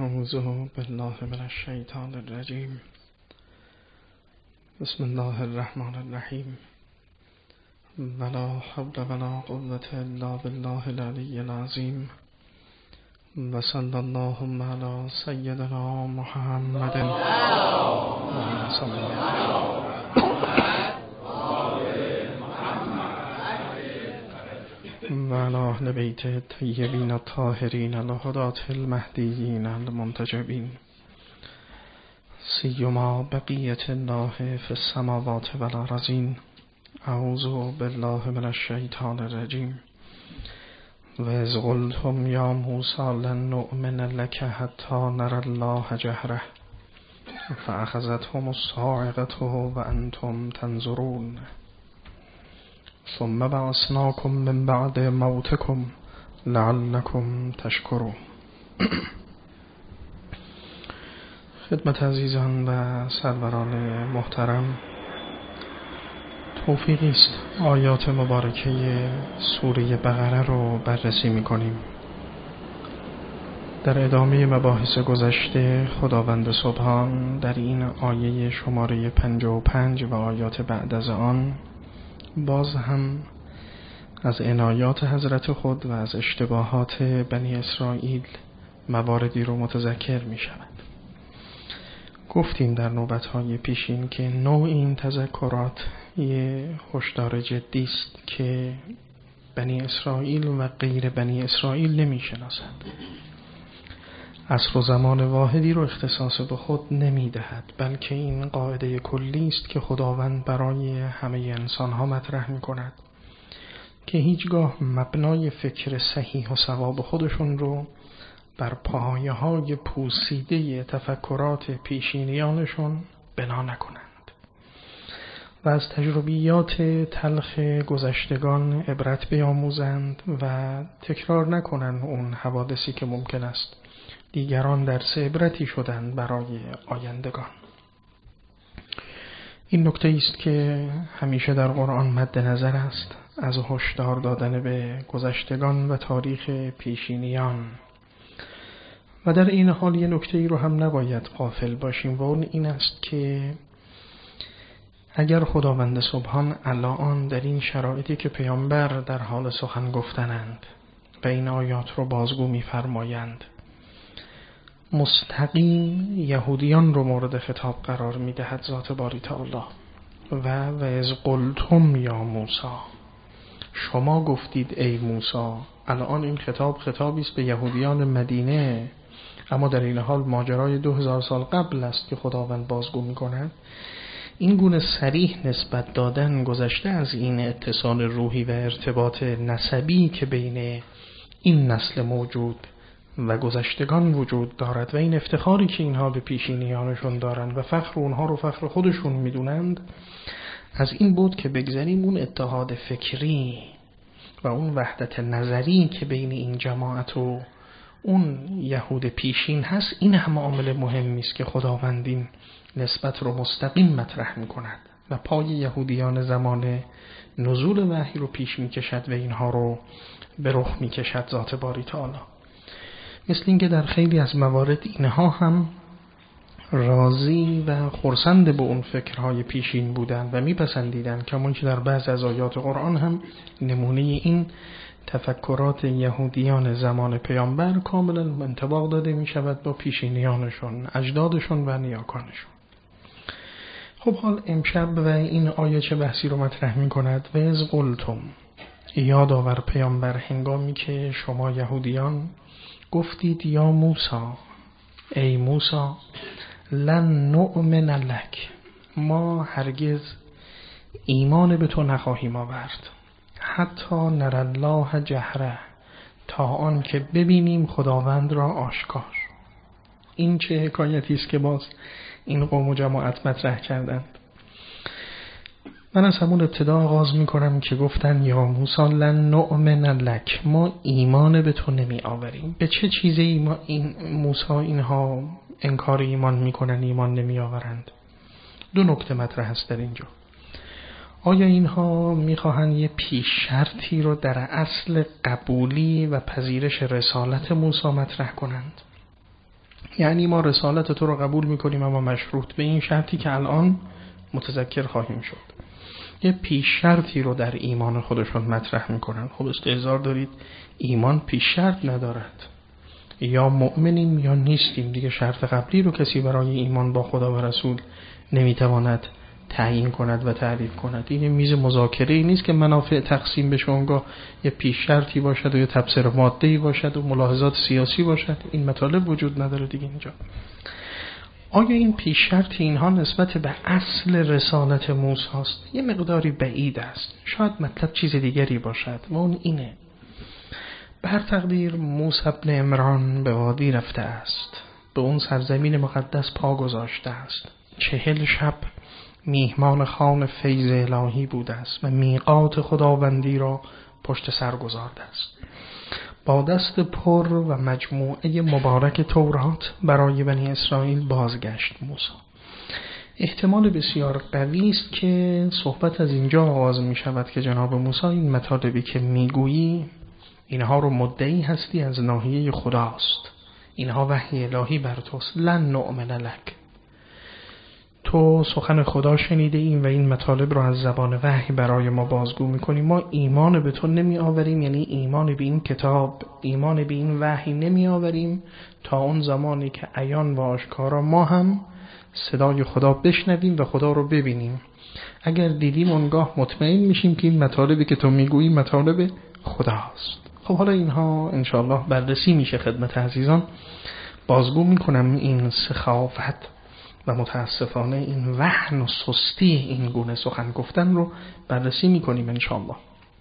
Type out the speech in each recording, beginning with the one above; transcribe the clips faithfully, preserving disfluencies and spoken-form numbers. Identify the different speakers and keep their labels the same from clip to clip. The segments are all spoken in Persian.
Speaker 1: اعوذ بالله من الشیطان الرجیم. بسم الله الرحمن الرحیم. ولا حول ولا قوة الا بالله العلی العظیم. و صلی اللهم علی سیدنا محمد و علی اهل بیت الطیبین الطاهرین الهداة المهدیین المنتجبین، سیما بقیة الله فی السماوات والارضین. اعوذ بالله من الشیطان الرجیم. و اذ قلتم یا موسی لن نؤمن لک حتی نری الله جهره فاخذتهم الصاعقة وانتم تنظرون ثم بعثناکم من بعد موتکم لعلکم تشکرون. خدمت عزیزان و سروران محترم، توفیقی است آیات مبارکه سوره بقره رو بررسی می‌کنیم. در ادامه مباحث گذشته خداوند سبحان در این آیه شماره پنجاه و پنج و آیات بعد از آن باز هم از عنایات حضرت خود و از اشتباهات بنی اسرائیل مواردی رو متذکر می شود. گفتیم در نوبت‌های پیشین که نوع این تذکرات یه هشدار جدی است که بنی اسرائیل و غیر بنی اسرائیل نمی شناسد. عصر و زمان واحدی رو اختصاص به خود نمی دهد، بلکه این قاعده کلی است که خداوند برای همه انسان ها مطرح می کند که هیچگاه مبنای فکر صحیح و صواب خودشون رو بر پایه های پوسیده تفکرات پیشینیانشون بنا نکنند و از تجربیات تلخ گذشتگان عبرت بیاموزند و تکرار نکنند اون حوادثی که ممکن است دیگران درس عبرتی شدند برای آیندگان. این نکته است که همیشه در قرآن مد نظر است، از هشدار دادن به گذشتگان و تاریخ پیشینیان. و در این حال یه نکته ای رو هم نباید غافل باشیم و اون این است که اگر خداوند سبحان الان در این شرایطی که پیامبر در حال سخن گفتنند و این آیات رو بازگو می‌فرمایند مستقیم یهودیان رو مورد خطاب قرار می‌دهد ذات باری تعالی و و از قلتم یا موسی، شما گفتید ای موسی. الان این خطاب خطابی است به یهودیان مدینه، اما در این حال ماجرای دو هزار سال قبل است که خداوند بازگو می‌کند. این گونه صریح نسبت دادن گذشته از این اتصال روحی و ارتباط نسبی که بین این نسل موجود و گذشتگان وجود دارد و این افتخاری که اینها به پیشینیانشون دارند و فخر اونها رو فخر خودشون میدونند، از این بود که بگذاریم اون اتحاد فکری و اون وحدت نظری که بین این جماعت و اون یهود پیشین هست، این هم عامل مهمی است که خداوند این نسبت رو مستقیم مطرح میکند و پای یهودیان زمان نزول وحی رو پیش میکشد و اینها رو به رخ میکشد ذات باری تعالی. مثل اینکه در خیلی از موارد اینها هم راضی و خرسند به اون فکرهای پیشین بودن و میپسندیدن، کما که در بعض از آیات قرآن هم نمونه این تفکرات یهودیان زمان پیامبر کاملا انطباق داده می شود با پیشینیانشون، اجدادشون و نیاکانشون. خب حال امشب و این آیه چه بحثی رو مطرح می کند؟ و از قلتم، یاد آور پیامبر هنگامی که شما یهودیان گفتید یا موسی، ای موسی، لن نؤمن لک، ما هرگز ایمان به تو نخواهیم آورد، حتی نر الله جهره، تا آن که ببینیم خداوند را آشکار. این چه حکایتی است که باز این قوم و جماعت مطرح کردند. من از همون ابتدا آغاز می کنم که گفتن یا موسی لن نؤمن لک، ما ایمان به تو نمی آوریم. به چه چیزی ایمان این موسی اینها انکار ایمان می کنن، ایمان نمی آورند؟ دو نکته مطرح است در اینجا. آیا اینها میخواهند یه پیش شرطی رو در اصل قبولی و پذیرش رسالت موسی مطرح کنند یعنی ما رسالت تو رو قبول میکنیم اما مشروط به این شرطی که الان متذکر خواهیم شد. یه پیش شرطی رو در ایمان خودشون مطرح میکنن. خب استحضار دارید ایمان پیش شرط ندارد، یا مؤمنیم یا نیستیم دیگه. شرط قبلی رو کسی برای ایمان با خدا و رسول نمیتواند تعیین کند و تعریف کند. این میز مذاکره ای نیست که منافع تقسیم بشه، اونگاه یه پیش شرطی باشد و یه تبصره ماده‌ای باشد و ملاحظات سیاسی باشد. این مطالب وجود نداره دیگه اینجا. آیا این پیش شرط اینها نسبت به اصل رسالت موسی است؟ یه مقداری بعید است. شاید مطلب چیز دیگری باشد و اون اینه: بر تقدیر موسی ابن عمران به وادی رفته است، به اون سرزمین مقدس پا گذاشته است، چهل شب میهمان خان فیض الهی بوده است و میقات خداوندی را پشت سر گذارده است. با دست پر و مجموعه مبارک تورات برای بنی اسرائیل بازگشت موسی. احتمال بسیار قوی است که صحبت از اینجا آغاز می شود که جناب موسی این مطالبی که میگویی اینها رو مدعی هستی از ناحیه خداست، اینها وحی الهی بر توست. لن نؤمن لک، تو سخن خدا شنیده ایم و این مطالب رو از زبان وحی برای ما بازگو میکنیم. ما ایمان به تو نمی آوریم، یعنی ایمان به این کتاب، ایمان به این وحی نمی آوریم تا اون زمانی که عیان و آشکارا ما هم صدای خدا بشنویم و خدا رو ببینیم. اگر دیدیم اونگاه مطمئن میشیم که این مطالبی که تو میگویی مطالب خداست. خب حالا اینها انشاءالله بررسی میشه خدمت عزیزان. بازگو میکنم این سخافت و متاسفانه این وهن و سستی این گونه سخن گفتن رو بررسی میکنیم انشاءالله.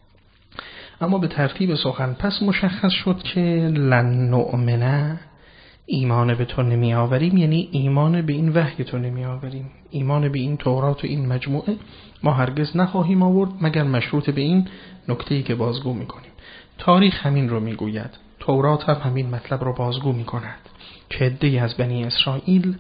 Speaker 1: اما به ترتیب سخن پس مشخص شد که لن نؤمنه، ایمان به تو نمی آوریم، یعنی ایمان به این وحی تو نمی آوریم، ایمان به این تورات و این مجموعه ما هرگز نخواهیم آورد مگر مشروط به این نکته‌ای که بازگو میکنیم. تاریخ همین رو میگوید، تورات هم همین مطلب رو بازگو میکند که عده‌ای از بنی اسرائیل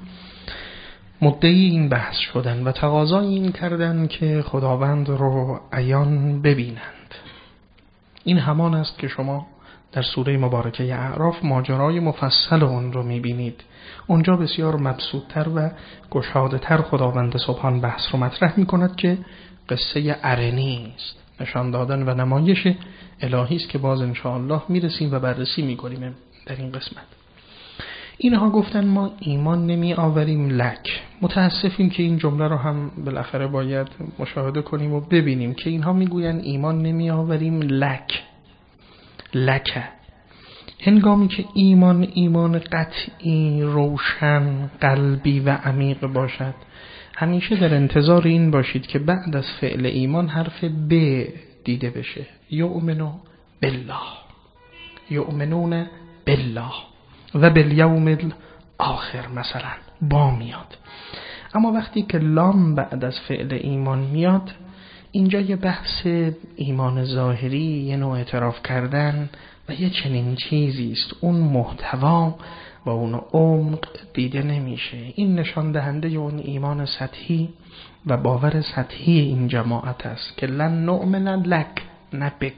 Speaker 1: مدعی این بحث شدن و تقاضای این کردن که خداوند رو عیان ببینند. این همان است که شما در سوره مبارکه اعراف ماجرای مفصل اون رو میبینید. اونجا بسیار مبسوطتر و گشاده‌تر خداوند سبحان بحث رو مطرح میکند که قصه ارنی است، نشان دادن و نمایش الهی است که باز انشاءالله میرسیم و بررسی میکنیم در این قسمت. اینها گفتن ما ایمان نمی آوریم لک. متاسفیم که این جمله رو هم بالاخره باید مشاهده کنیم و ببینیم که اینها میگوین ایمان نمی آوریم لک لک، هنگامی که ایمان ایمان قطعی، روشن، قلبی و عمیق باشد. همیشه در انتظار این باشید که بعد از فعل ایمان حرف ب دیده بشه. یؤمنو بالله، یؤمنون بالله و بالیوم الاخر مثلا با میاد. اما وقتی که لام بعد از فعل ایمان میاد، اینجا یه بحث ایمان ظاهری، یه نوع اعتراف کردن و یه چنین چیزی است. اون محتوا و اون عمق دیده نمیشه. این نشان دهنده اون ایمان سطحی و باور سطحی این جماعت است که لن نؤمن لک نبک.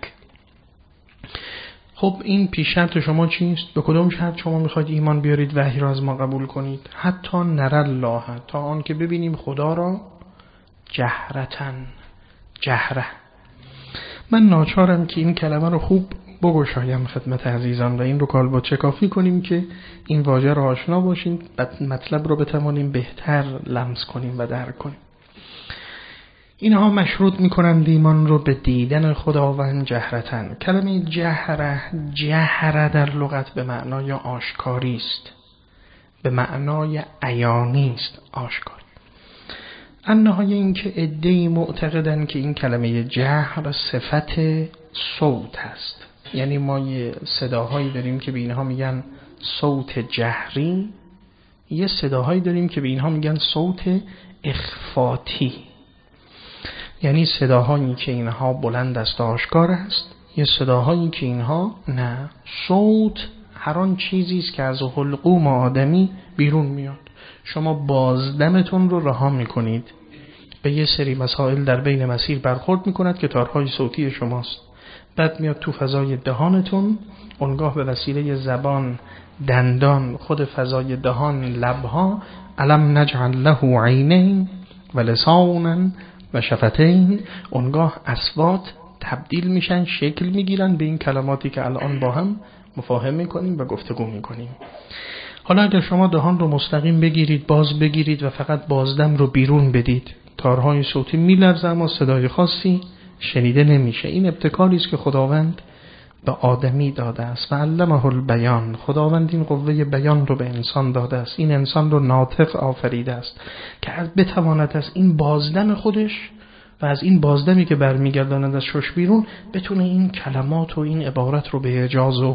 Speaker 1: خب این پیش شرط شما چیست؟ به کدوم شرط شما میخواید ایمان بیارید وحی را از ما قبول کنید؟ حتی نر الله، تا آن که ببینیم خدا را جهرتن، جهره. من ناچارم که این کلمه رو خوب بگشایم خدمت عزیزان و این رو کالبد کافی کنیم که این واژه را آشنا باشیم، مطلب رو بتوانیم بهتر لمس کنیم و درک کنیم. اینها مشروط میکنند ایمان رو به دیدن خداوند جهرتن. کلمه جهره، جهره در لغت به معنای آشکاری است، به معنای عیانی است، آشکاری. النهایه این که عده‌ای معتقدن که این کلمه جهر صفت صوت است، یعنی ما یه صداهایی داریم که به اینها میگن صوت جهری، یه صداهایی داریم که به اینها میگن صوت اخفاتی، یعنی صداهایی که اینها بلند است و آشکار است، یه صداهایی که اینها نه. صوت هر آن چیزی است که از حلقوم آدمی بیرون میاد. شما بازدمتون رو رها میکنید، به یه سری مسائل در بین مسیر برخورد میکند که تارهای صوتی شماست، بعد میاد تو فضای دهانتون، اونگاه به وسیله زبان دندان، خود فضای دهان، لبها، الم نجعل له عینین و لسانا و شفتین، اونگاه اصوات تبدیل میشن، شکل میگیرن به این کلماتی که الان با هم مفاهمه میکنیم و گفتگو میکنیم. حالا اگر شما دهان رو مستقیم بگیرید، باز بگیرید و فقط بازدم رو بیرون بدید، تارهای صوتی میلرزه اما صدای خاصی شنیده نمیشه. این ابتکاری است که خداوند به آدمی داده است و علمه البیان. خداوند این قوه بیان رو به انسان داده است، این انسان رو ناطق آفریده است که بتواند از این بازدم خودش و از این بازدمی که برمیگرداند از شش بیرون بتونه این کلمات و این عبارت رو به اجاز و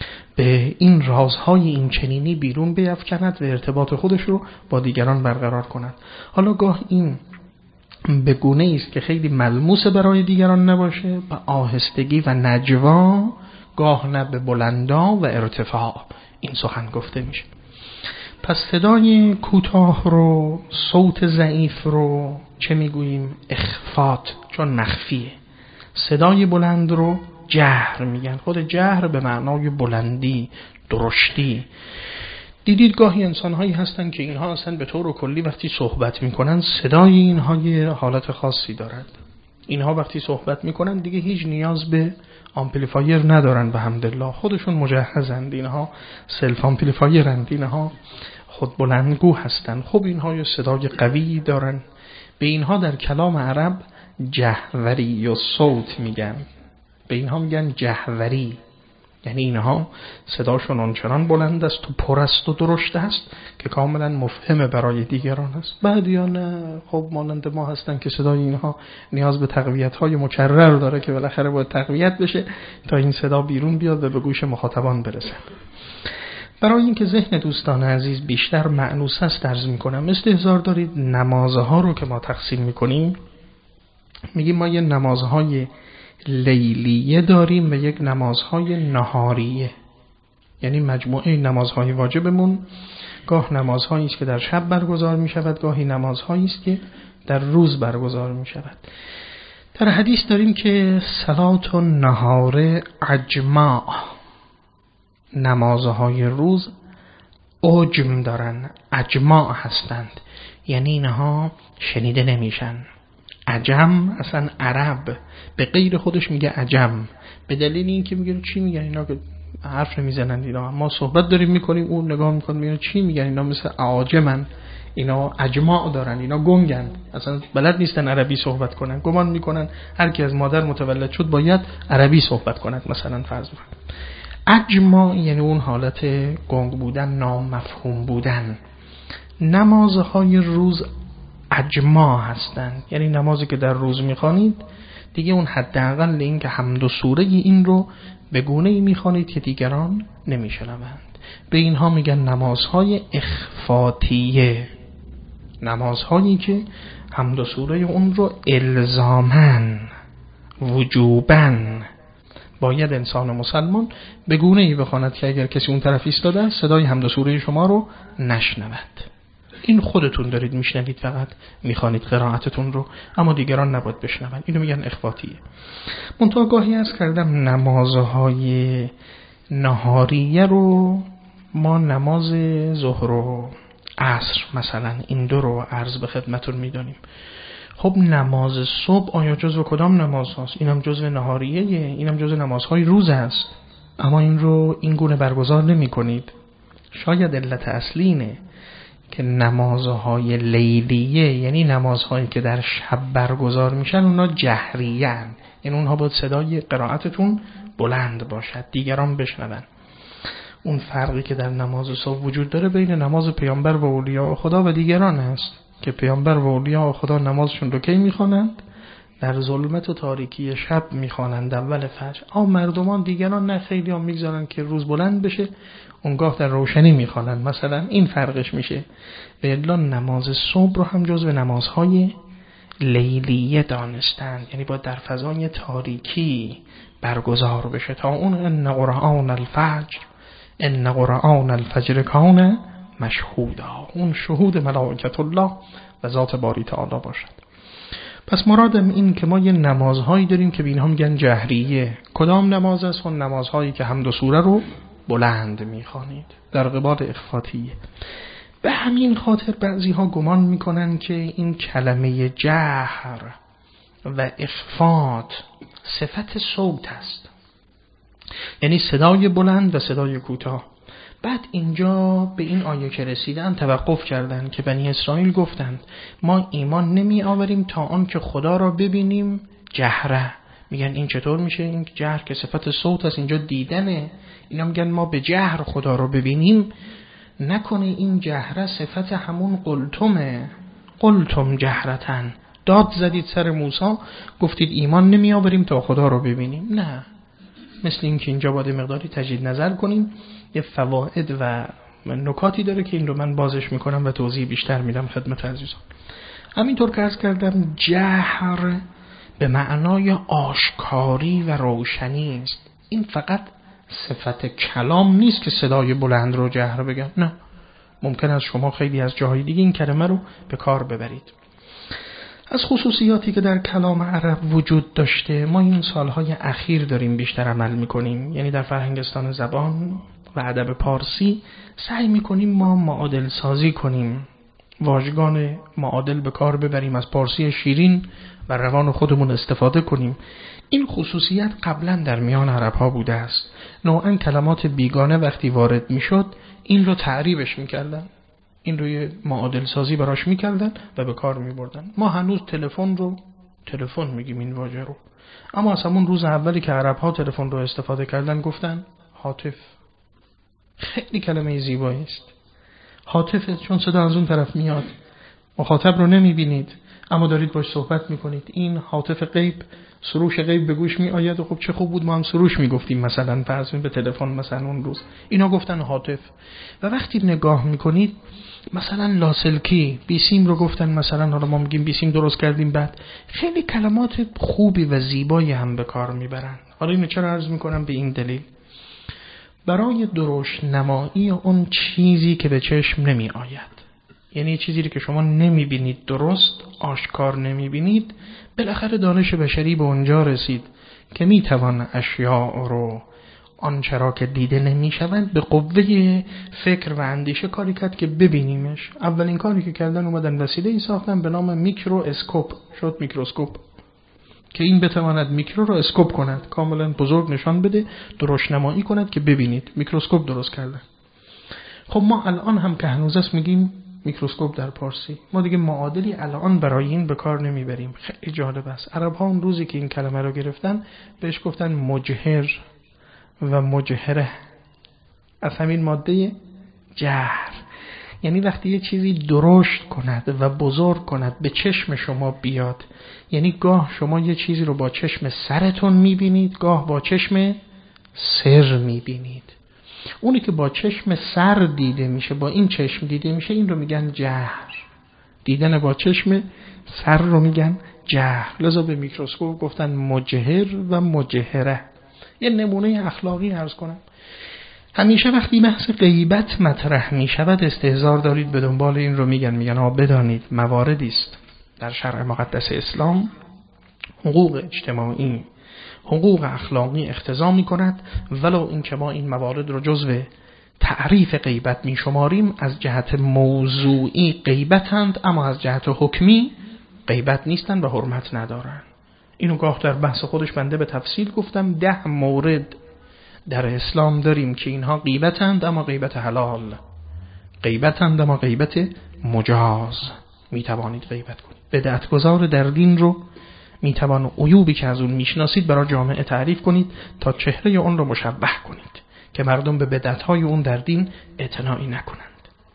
Speaker 1: به این رازهای این چنینی بیرون بیفکند و ارتباط خودش رو با دیگران برقرار کند. حالا گاه این به گونه است که خیلی ملموس برای دیگران نباشه، به آهستگی و نجوا، گاه نه به بلندا و ارتفاع این سخن گفته میشه. پس صدای کوتاه رو، صوت ضعیف رو چه میگوییم؟ اخفات، چون مخفیه. صدای بلند رو جهر میگن. خود جهر به معنای بلندی، درشتی. دیدید گاهی انسان‌هایی هستن که اینها اصلا به طور کلی وقتی صحبت میکنن صدای اینها یه حالت خاصی دارد. اینها وقتی صحبت میکنن دیگه هیچ نیاز به آمپلیفایر ندارن، به حمدالله خودشون مجهزند، اینها سلف آمپلیفایرند، اینها خود بلندگو هستن. خب اینها یه صدای قوی دارن. به اینها در کلام عرب جهوری و صوت میگن، به اینها میگن جهوری، یعنی اینها صداشون آنچنان بلند است و پر است و درشت است که کاملا مفهمه برای دیگران است. بعدیان خب مانند ما هستن که صدای اینها نیاز به تقویت های مکرر داره که بالاخره باید تقویت بشه تا این صدا بیرون بیاد و به گوش مخاطبان برسه. برای اینکه ذهن دوستان عزیز بیشتر مأنوس است عرض میکنم، استحضار دارید نمازها رو که ما تقسیم میکنیم، میگیم ما یه نمازهای لیلیه داریم و یک نمازهای نهاریه، یعنی مجموعه نمازهای واجبمون گاه نمازهایی است که در شب برگزار می شود، گاهی نمازهایی است که در روز برگزار می شود. در حدیث داریم که صلات النهار اجماع، نمازهای روز عجم دارن، اجماع هستند، یعنی اینها شنیده نمیشن. عجم اصلا عرب به غیر خودش میگه عجم، به دلیل این که میگه چی میگن اینا که حرف نمیزنن، اینا ما صحبت داریم میکنیم اون نگاه میکنه میگه چی میگن اینا، مثل عاجمن، اینا اجماع دارن، اینا گنگن، اصلا بلد نیستن عربی صحبت کنن، گمان میکنن هر کی از مادر متولد شد باید عربی صحبت کند، مثلا فرض کن. اجماع یعنی اون حالت گنگ بودن، نامفهوم بودن. نمازهای روز اجماع هستند، یعنی نمازی که در روز میخوانید دیگه اون حداقل این که حمد و سوره این رو به گونه‌ای میخوانید که دیگران نمیشنوند. به اینها میگن نمازهای اخفاتیه، نمازهایی که حمد و سوره اون رو الزاماً وجوباً باید انسان مسلمان به گونه‌ای بخواند که اگر کسی اون طرف ایستاده صدای حمد و سوره شما رو نشنود. این خودتون دارید میشنوید، فقط میخوانید قرائتتون رو، اما دیگران نباید بشنون. اینو میگن اخفاتیه. منتها گاهی از کردم نمازهای نهاریه رو ما نماز ظهر و عصر مثلا این دو رو عرض به خدمتون میدانیم. خب نماز صبح آیا جزو کدام نماز هست؟ اینم جزو نهاریه، اینم جزو نمازهای روز است، اما این رو این گونه برگزار نمی کنید. شاید علت اصلی اینه که نمازهای لیلیه، یعنی نمازهایی که در شب برگزار میشن، اونا جهریه هن. یعنی اونها باید صدای قرائتتون بلند باشد، دیگران بشنون. اون فرقی که در نماز صبح وجود داره بین نماز پیامبر و اولیاء خدا و دیگران است که پیامبر و اولیاء خدا نمازشون رو کی میخوانند؟ در ظلمت و تاریکی شب میخوانند اول فجر. اما مردمان دیگران نه، خیلی هم میگذارن که روز بلند بشه اونگاه در روشنی میخوانند، مثلا این فرقش میشه. به الا نماز صبح رو هم جزو نمازهای لیلیه دانستند، یعنی باید در فضای تاریکی برگزار بشه تا اون ان قرآن الفجر ان قرآن الفجر کان مشهودا، اون شهود ملائکت الله و ذات باری تعالی باشد. پس مرادم این که ما یه نمازهایی داریم که به اینها میگن جهریه. کدام نماز است؟ اون نمازهایی که حمد و سوره رو بلند میخوانید در قبال اخفاتیه. به همین خاطر بعضی ها گمان میکنن که این کلمه جهر و اخفات صفت صوت است، یعنی صدای بلند و صدای کوتاه. بعد اینجا به این آیه که رسیدن توقف کردن که بنی اسرائیل گفتند ما ایمان نمی آوریم تا آن که خدا را ببینیم جهره. میگن این چطور میشه؟ این جهر که صفت صوت است، اینجا دیدنه. اینا میگن ما به جهر خدا را ببینیم. نکنه این جهره صفت همون قلتمه، قلتم جهرتن، داد زدید سر موسی گفتید ایمان نمی آوریم تا خدا را ببینیم. نه، مثل این که اینجا باید مقداری تجدید نظر کنیم. یه فواید و نکاتی داره که این رو من بازش میکنم و توضیح بیشتر میدم خدمت عزیزان. همینطور که عرض کردم جهر به معنای آشکاری و روشنی است. این فقط صفت کلام نیست که صدای بلند رو جهر بگن، نه، ممکن است شما خیلی از جاهای دیگه این کلمه رو به کار ببرید. از خصوصیاتی که در کلام عرب وجود داشته ما این سالهای اخیر داریم بیشتر عمل میکنیم، یعنی در فرهنگستان زبان و ادب پارسی سعی میکنیم ما معادل سازی کنیم، واژگان معادل به کار ببریم، از پارسی شیرین و روان خودمون استفاده کنیم. این خصوصیت قبلا در میان عرب ها بوده است. نوعا کلمات بیگانه وقتی وارد میشد این رو تعریبش میکردن، این روی معادل سازی براش میکردن و به کار میبردن. ما هنوز تلفن رو تلفن میگیم این واژه رو، اما از همون روز اولی که عرب ها تلفن رو استفاده کردن گفتن هاتف. خیلی کلمه زیبایی است هاتف، چون صدا از اون طرف میاد، مخاطب رو نمیبینید اما دارید باش صحبت میکنید. این هاتف غیب، سروش غیب به گوش می آید و خب چه خوب بود ما هم سروش میگفتیم مثلا فرض به تلفن مثلا اون روز. اینا گفتن هاتف. و وقتی نگاه میکنید مثلا لاسلکی بیسیم رو گفتن، مثلا حالا ما میگیم بیسیم درست کردیم، بعد خیلی کلمات خوبی و زیبایی هم به کار میبرن. حالا اینو چرا عرض میکنم؟ به این دلیل برای درشت نمایی اون چیزی که به چشم نمی آید، یعنی چیزی که شما نمیبینید، درست آشکار نمیبینید. بالاخره دانش بشری به اونجا رسید که میتوان اشیاء رو آنچه را که دیده نمیشوند به قوه فکر و اندیشه کاری کرد که ببینیمش. اولین کاری که کردن اومدن وسیله ای ساختن به نام میکرواسکوپ، شد میکروسکوپ، که این بتواند میکرو رو اسکوپ کند، کاملا بزرگ نشان بده، درشت‌نمایی کند که ببینید. میکروسکوپ درست کردن. خب ما الان هم که هنوز است میگیم میکروسکوپ در پارسی، ما دیگه معادلی الان برای این به کار نمیبریم. خیلی جالب است. عرب ها اون روزی که این کلمه رو گرفتن بهش گفتن مجهر و مجهره، از همین ماده جهر، یعنی وقتی یه چیزی درشت کند و بزرگ کند به چشم شما بیاد. یعنی گاه شما یه چیزی رو با چشم سرتون میبینید، گاه با چشم سر میبینید. اونی که با چشم سر دیده میشه، با این چشم دیده میشه، این رو میگن جهر. دیدن با چشم سر رو میگن جهر. لذا به میکروسکوپ گفتن مجهر و مجهره. یه نمونه اخلاقی عرض کنم. همیشه وقتی بحث غیبت مطرح می شود استحضار دارید به دنبال این رو میگن میگن ها بدانید مواردی است در شرع مقدس اسلام حقوق اجتماعی، حقوق اخلاقی اقتضا می کند، ولو این که ما این موارد رو جزو تعریف غیبت می شماریم، از جهت موضوعی غیبتند اما از جهت حکمی غیبت نیستند و حرمت ندارند. اینو گاه در بحث خودش بنده به تفصیل گفتم. ده مورد در اسلام داریم که اینها غیبتند اما غیبت حلال، غیبتند اما غیبت مجاز، میتوانید غیبت کنید. بدعتگذار در دین رو میتوان عیوبی که از اون میشناسید برای جامعه تعریف کنید تا چهره اون رو مشبه کنید که مردم به بدعت‌های اون در دین اعتنایی نکنند.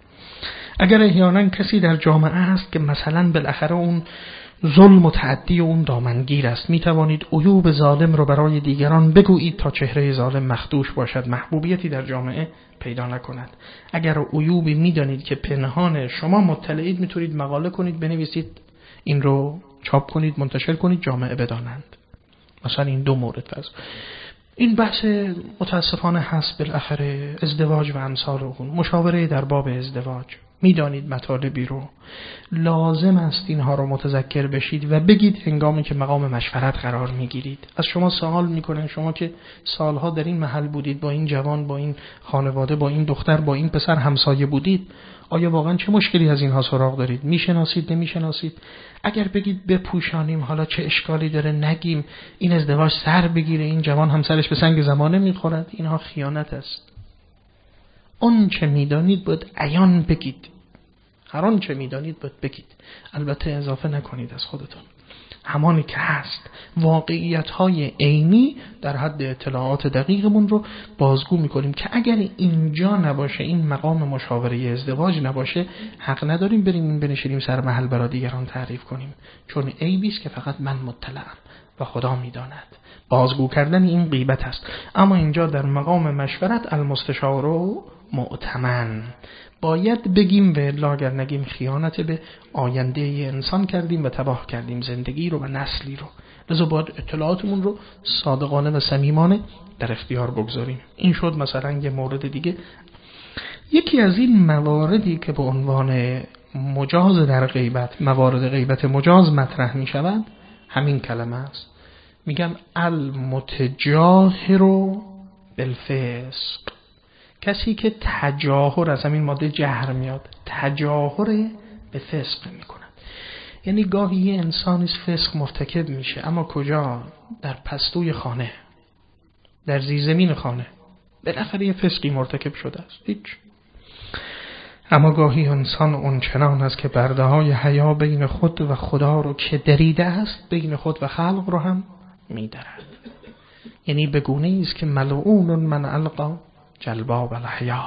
Speaker 1: اگر احیانا کسی در جامعه هست که مثلا بالاخره اون ظلم و تعدی اون دامنگیر است، می توانید عیوب ظالم رو برای دیگران بگویید تا چهره ظالم مخدوش باشد، محبوبیتی در جامعه پیدا نکند. اگر عیوبی می دانید که پنهان شما مطلعید، میتونید مقاله کنید، بنویسید، این رو چاپ کنید، منتشر کنید، جامعه بدانند. مثلا این دو مورد فرض. این بحث متاسفانه هست بالاخره ازدواج و امثال اون، مشاوره در باب ازدواج. میدانید مطالبی رو، لازم است اینها رو متذکر بشید و بگید هنگامی که مقام مشورت قرار میگیرید. از شما سوال میکنن، شما که سالها در این محل بودید، با این جوان، با این خانواده، با این دختر، با این پسر همسایه بودید، آیا واقعا چه مشکلی از اینها سراغ دارید؟ میشناسید نمیشناسید؟ اگر بگید بپوشانیم حالا چه اشکالی داره، نگیم این ازدواج سر بگیره، این جوان همسرش به سنگ زمانه میخورد، اینها خیانت است. اون چه میدانید باید عیان بگید، هر آن چه میدانید باید بگید، البته اضافه نکنید از خودتون، همانی که هست. واقعیت‌های عینی در حد اطلاعات دقیقمون رو بازگو میکنیم که اگر اینجا نباشه، این مقام مشاوره ازدواج نباشه، حق نداریم بریم این بنشینیم سر محل برای دیگران تعریف کنیم، چون عیبی است که فقط من مطلعم و خدا میداند. بازگو کردن این غیبت است. اما اینجا در مقام مشورت المستشار و مؤتمن باید بگیم و الا اگر نگیم خیانت به آینده انسان کردیم و تباه کردیم زندگی رو و نسلی رو. لذا باید اطلاعاتمون رو صادقانه و صمیمانه در اختیار بگذاریم. این شد مثلا یه مورد دیگه. یکی از این مواردی که به عنوان مجاز در غیبت، موارد غیبت مجاز مطرح می شود، همین کلمه است. میگم المتجاهر بالفسق، کسی که تجاهر، از همین ماده جهر میاد، تجاهر به فسق میکنه. یعنی گاهی یه انسانی فسق مرتکب میشه، اما کجا؟ در پستوی خانه، در زیرزمین خانه بالاخره یه فسقی مرتکب شده است، هیچ. اما گاهی انسان اون چنان است که برده های حیا بین خود و خدا رو که دریده است، بین خود و خلق رو هم میدرد. یعنی بگونه است که ملعون من القا جلباب الحیا،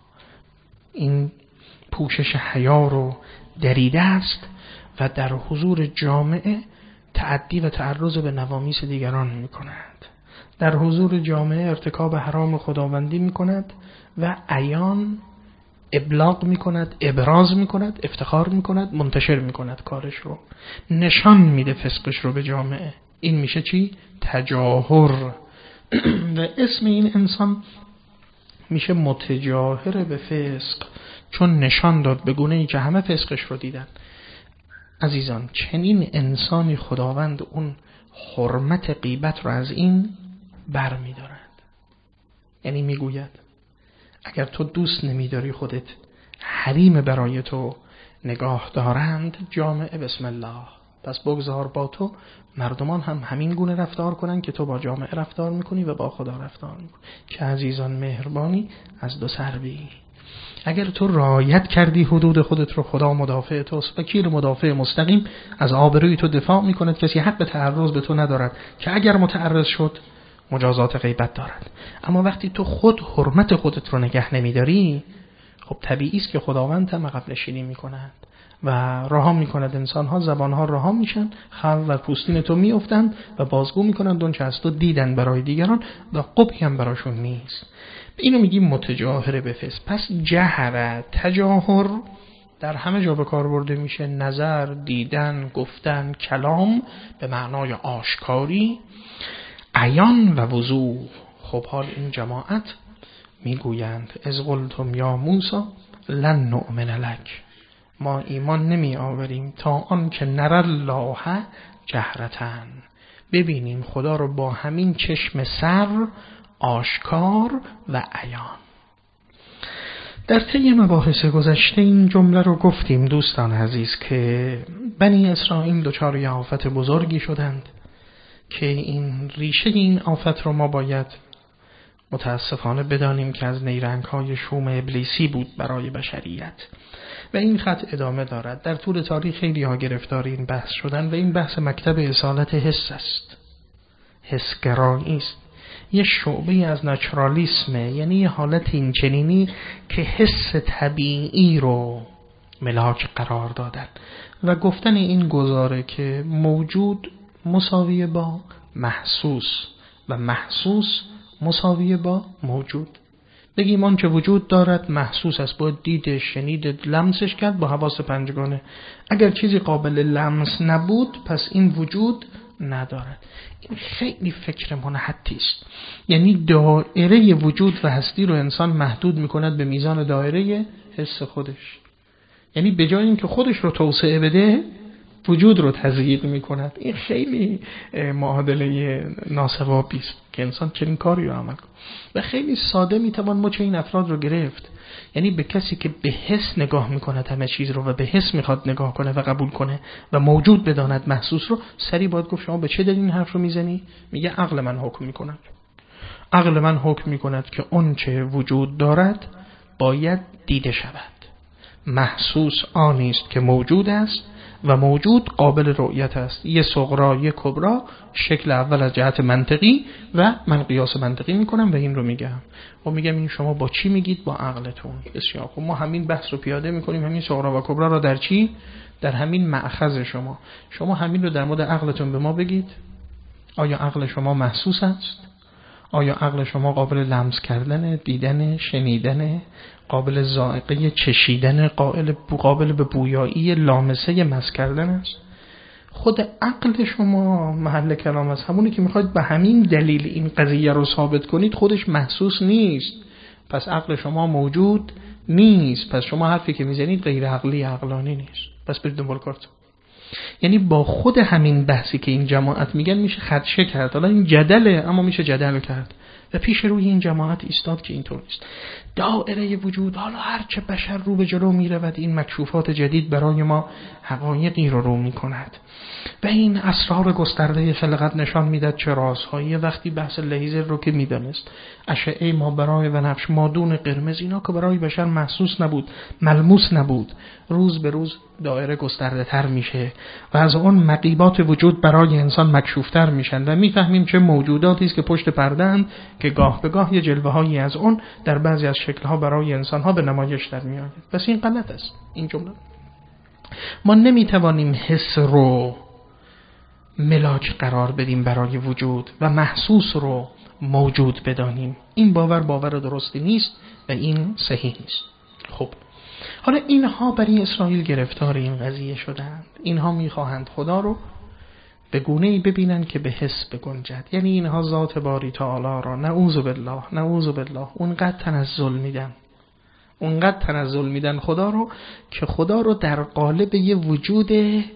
Speaker 1: این پوشش حیا رو دریده است و در حضور جامعه تعدی و تعرض به نوامیس دیگران می کند، در حضور جامعه ارتکاب حرام خداوندی می کند و عیان ابلاغ می کند، ابراز می کند، افتخار می کند، منتشر می کند، کارش رو نشان میده، فسقش رو به جامعه. این میشه چی؟ تجاهر. و اسم این انسان میشه متجاهر به فسق، چون نشان داد به گونه‌ای که همه فسقش رو دیدن. عزیزان، چنین انسانی خداوند اون حرمت غیبت رو از این بر می دارد. یعنی میگوید اگر تو دوست نمیداری خودت حریم برای تو نگاه دارند جامعه، بسم الله، پس بگذار با تو مردمان هم همین گونه رفتار کنن که تو با جامعه رفتار میکنی و با خدا رفتار میکنی. که عزیزان مهربانی از دو سر بی. اگر تو رعایت کردی حدود خودت رو، خدا مدافع توست، وکیل مدافع مستقیم از آبروی تو دفاع میکند، کسی حق به تعرض به تو ندارد که اگر متعرض شد مجازات غیبت دارد. اما وقتی تو خود حرمت خودت رو نگه نمیداری، خب طبیعی است که خداوند هم عقب نشینی میکند و رها میکند، انسان‌ها زبان‌ها رها میشن، خلق و پوستین تو میافتند و بازگو میکنند اون چه از تو دیدن برای دیگران و قبحی هم براشون نیست. اینو میگیم متجاهر به فسق. پس جهر، تجاهر در همه جا به کار برده میشه، نظر، دیدن، گفتن، کلام به معنای آشکاری، عیان و وضوح. خب حال این جماعت میگویند از قلتم یا موسی لن نؤمن لک، ما ایمان نمی آوریم تا آن که نر الله جهرتن، ببینیم خدا رو با همین چشم سر آشکار و عیان. در طی مباحث گذشته این جمله رو گفتیم دوستان عزیز که بنی اسرائیل دچار یه آفت بزرگی شدند که این ریشه این آفت رو ما باید متاسفانه بدانیم که از نیرنگ‌های شوم ابلیسی بود برای بشریت و این خط ادامه دارد. در طول تاریخ خیلی ها گرفتار این بحث شدن و این بحث مکتب اصالت حس است، حسگرایی است، یه شعبه از نچرالیسمه، یعنی یه حالت این چنینی که حس طبیعی رو ملاک قرار دادن و گفتن این گزاره که موجود مساوی با محسوس و محسوس مساوی با موجود. بگیم آنچه وجود دارد محسوس است، باید دیدش، شنیدت، لمسش کرد با حواس پنجگانه. اگر چیزی قابل لمس نبود پس این وجود ندارد. این خیلی فکر منحتی است. یعنی دایره وجود و هستی رو انسان محدود میکند به میزان دایره حس خودش. یعنی به جای اینکه خودش رو توسعه بده وجود رو تضییق میکند. این خیلی معادله ناسوابی است که انسان چنین کاری رو عمل کنه و خیلی ساده میتوان مچ این افراد رو گرفت. یعنی به کسی که به حس نگاه میکند همه چیز رو و به حس میخواد نگاه کنه و قبول کنه و موجود بداند محسوس رو، سری باید گفت شما به چه دلیل این حرف رو میزنی؟ میگه عقل من حکم میکند. عقل من حکم میکند که اون چه وجود دارد باید دیده شود. محسوس آنی است که موجود است و موجود قابل رؤیت است. یه صغرا یه کبرا، شکل اول از جهت منطقی و من قیاس منطقی میکنم و این رو میگم و میگم این شما با چی میگید؟ با عقلتون. بسیار خوب، ما همین بحث رو پیاده میکنیم، همین صغرا و کبرا را در چی؟ در همین مأخذ شما. شما همین رو در مورد عقلتون به ما بگید. آیا عقل شما محسوس است؟ آیا عقل شما قابل لمس کردن، دیدن، شنیدن، قابل ذائقه چشیدن، قابل قابل به بویایی لامسه مس کردن است؟ خود عقل شما محل کلام است. همونی که میخواید به همین دلیل این قضیه رو ثابت کنید خودش محسوس نیست، پس عقل شما موجود نیست. پس شما حرفی که میزنید غیر عقلی، عقلانی نیست. پس برید دنبال کارتون. یعنی با خود همین بحثی که این جماعت میگن میشه خدشه کرد. حالا این جدله، اما میشه جدل کرد و پیش روی این جماعت ایستاد که اینطور نیست. دائره وجود، حالا هرچه بشر رو به جلو میرود این مکشوفات جدید برای ما حقایقی رو رو میکند و این اسرار گسترده خلقت نشان میداد چه رازهایی. وقتی بحث لیزر رو که میدانست، اشعه ما برای و نفش مادون قرمز، اینا که برای بشر محسوس نبود، ملموس نبود، روز به روز دایره گسترده تر میشه و از اون مغیبات وجود برای انسان مکشوفتر میشن و میفهمیم چه موجوداتی است که پشت پرده‌اند که گاه به گاه یه جلوه هایی از اون در بعضی از شکل‌ها برای انسان‌ها به نمایش در میاد. پس این غلط است این جمله. ما نمیتوانیم حس رو ملاک قرار بدیم برای وجود و محسوس رو موجود بدانیم. این باور باور درستی نیست و این صحیح نیست. خب حالا اینها برای اسرائیل گرفتار این قضیه شدند. اینها میخواهند خدا رو به گونه‌ای ببینن که به حس بگنجد. یعنی اینها ذات باری تعالی را نعوذ بالله نعوذ بالله اونقدر تنزل میدن اونقدر تنزل میدن خدا رو که خدا رو در قالب یه وجود